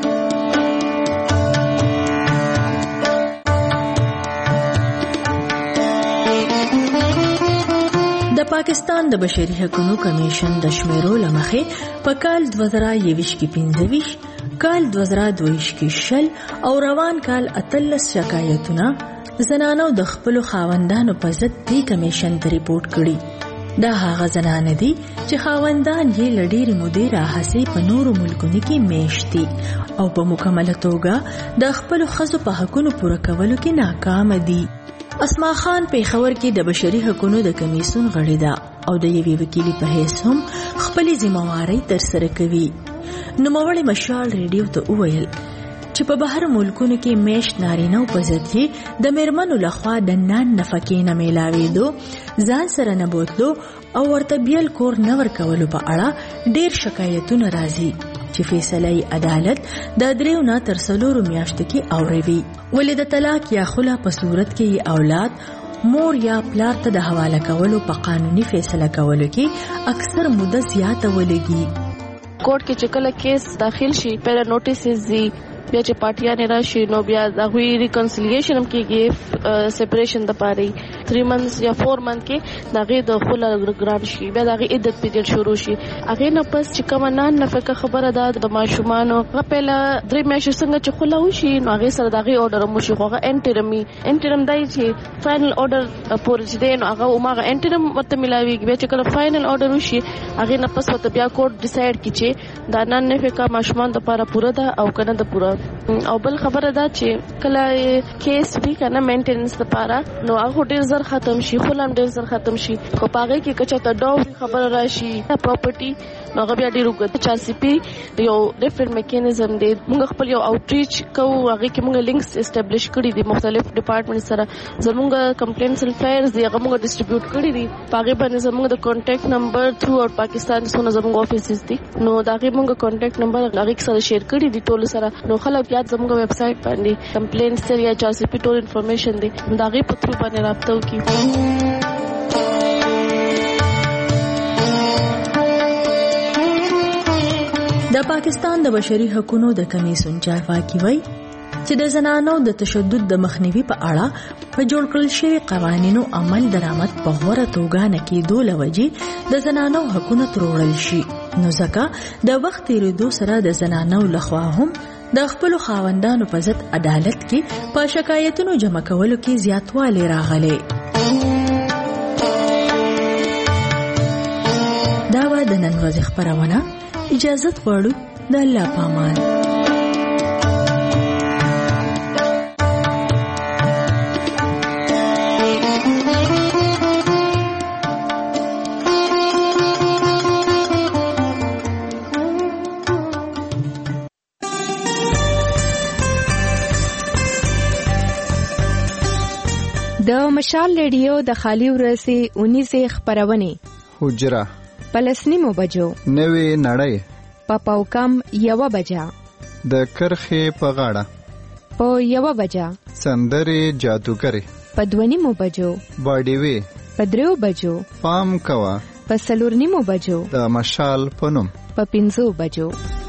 د پاکستان د بشري حقوقو کمیشن د شمیرو لمخې په کال 2021 کې 25، کال 2022 کې 60 او روان کال 13 شکایتونه زنانو د خپل خاوندانو په ضد دی کمیشن ته ریپورت کړي. دا هغه زنانه دي چې خاوندان یې لډېرې مودې راهیسې په نورو ملکونو کې میشت دي او په مکمله توګه د خپلو ښځو په حقونو پوره کولو کې ناکام دي. اسما خان پیښور کې د بشري حقوقو د کمیسیون غړې ده او د یوې وکیلې په حیث هم خپلې ذمہوارۍ ترسره کوي. نوموړې مشال ریډیو ته وویل چې په بهر ملکونو کې میشت نارینه په ضد یې د میرمنو لخوا د نان نفقې نه میلاوېدو، ځان سره نه بوتلو او ورته بیل کور نه ورکولو په اړه ډېر شکایتونه راځي چې فیصله عدالت د 3 نه تر 4 میاشتو کې اوروي. ولې د طلاق یا خلا په صورت کې اولاد مور یا پلار ته د حواله کولو په قانوني فیصله کولو کې اکثر مدته زیاته ولګي. کوर्ट کې چې کله کیس داخل شي پهله نوټیسز دي، بیا چې پارټیان راشي نو بیا هغه ریکنسیلیشن هم کېږي، سپریشن د پاره 3 months یا 4 months کې دغه د خلا ګران شي، بیا دغه عدت پیریډ شروع شي، هغه نه پس چې کوم نان نفقه خبره ده د ماشومانو غپله 3 میاشتې څنګه چې خلا وشي نو هغه سره دغه اورډر مو شي، هغه انټرم دای چې فائنل اورډر پورې دي نو هغه عمره انټرم ورته ملاويږي، بیا چې کله فائنل اورډر وشي هغه نه پس ورته بیا کورټ ډیسایډ کړي چې دا نان نفقه ماشومان د لپاره پوره ده او کنه د پوره او بل خبره دا چې کله کیس وی کنه مینټیننس لپاره نو هغه ډیر زر ختم شي، خلم ډیر زر ختم شي، خو پاغه کې کچا ته ډاو خبره راشي پراپرټي نو هغه بیا ډیر وګت چا سی پی یو ډیفرنٹ میکانیزم دی. موږ خپل یو اوټریچ کوو، هغه کې موږ لینکس اسټابلیش کړی دي مختلف ډپارټمنټ سره. زموږ کمپلینټس اند فایرز دی هغه موږ ډسټریبیوټ کړی دي، پاغه باندې زموږ د کانټیکټ نمبر تھرو آوټ پاکستان څخه زموږ افیسز دي نو دا غي موږ کانټیکټ نمبر هغه سره شیر کړی دي ټول سره. نو خلک یاد زموږ ویب سټ باندې کمپلینټس سره یا چا سی پی ټول انفارمیشن دی دا غي په تھرو باندې رابطه وکړي. د پاکستان د بشري حقوقو د کمیسیون چارواکي وایي چې د زنانو د تشدد د مخنیوي په اړه په جوړ کړل شوی قوانینو عمل درآمد په غوړه توګه نه کېدو لوجې د زنانو حقوقو تروړل شي. نو ځکه د وخت تیریدو سره د زنانو لخوا هم د خپل خاوندانو په ضد عدالت کې په شکایتونو جمع کولو کې زیاتوالی راغلی. دا و د نن ورځې خپرونه. اجازه غواړو د الله په امان. د مشال ریډیو د خالی ورځې 19 خبرونه حجره پلسنیمو بجو نوې نړۍ پاپاوکم 1 بجا د کرخې په غاړه په 1 بجا سندري جادوګری په 2 بجو باډیوي په 3 بجو پام کوا په 4 بجو د مشال پنوم په 5 بجو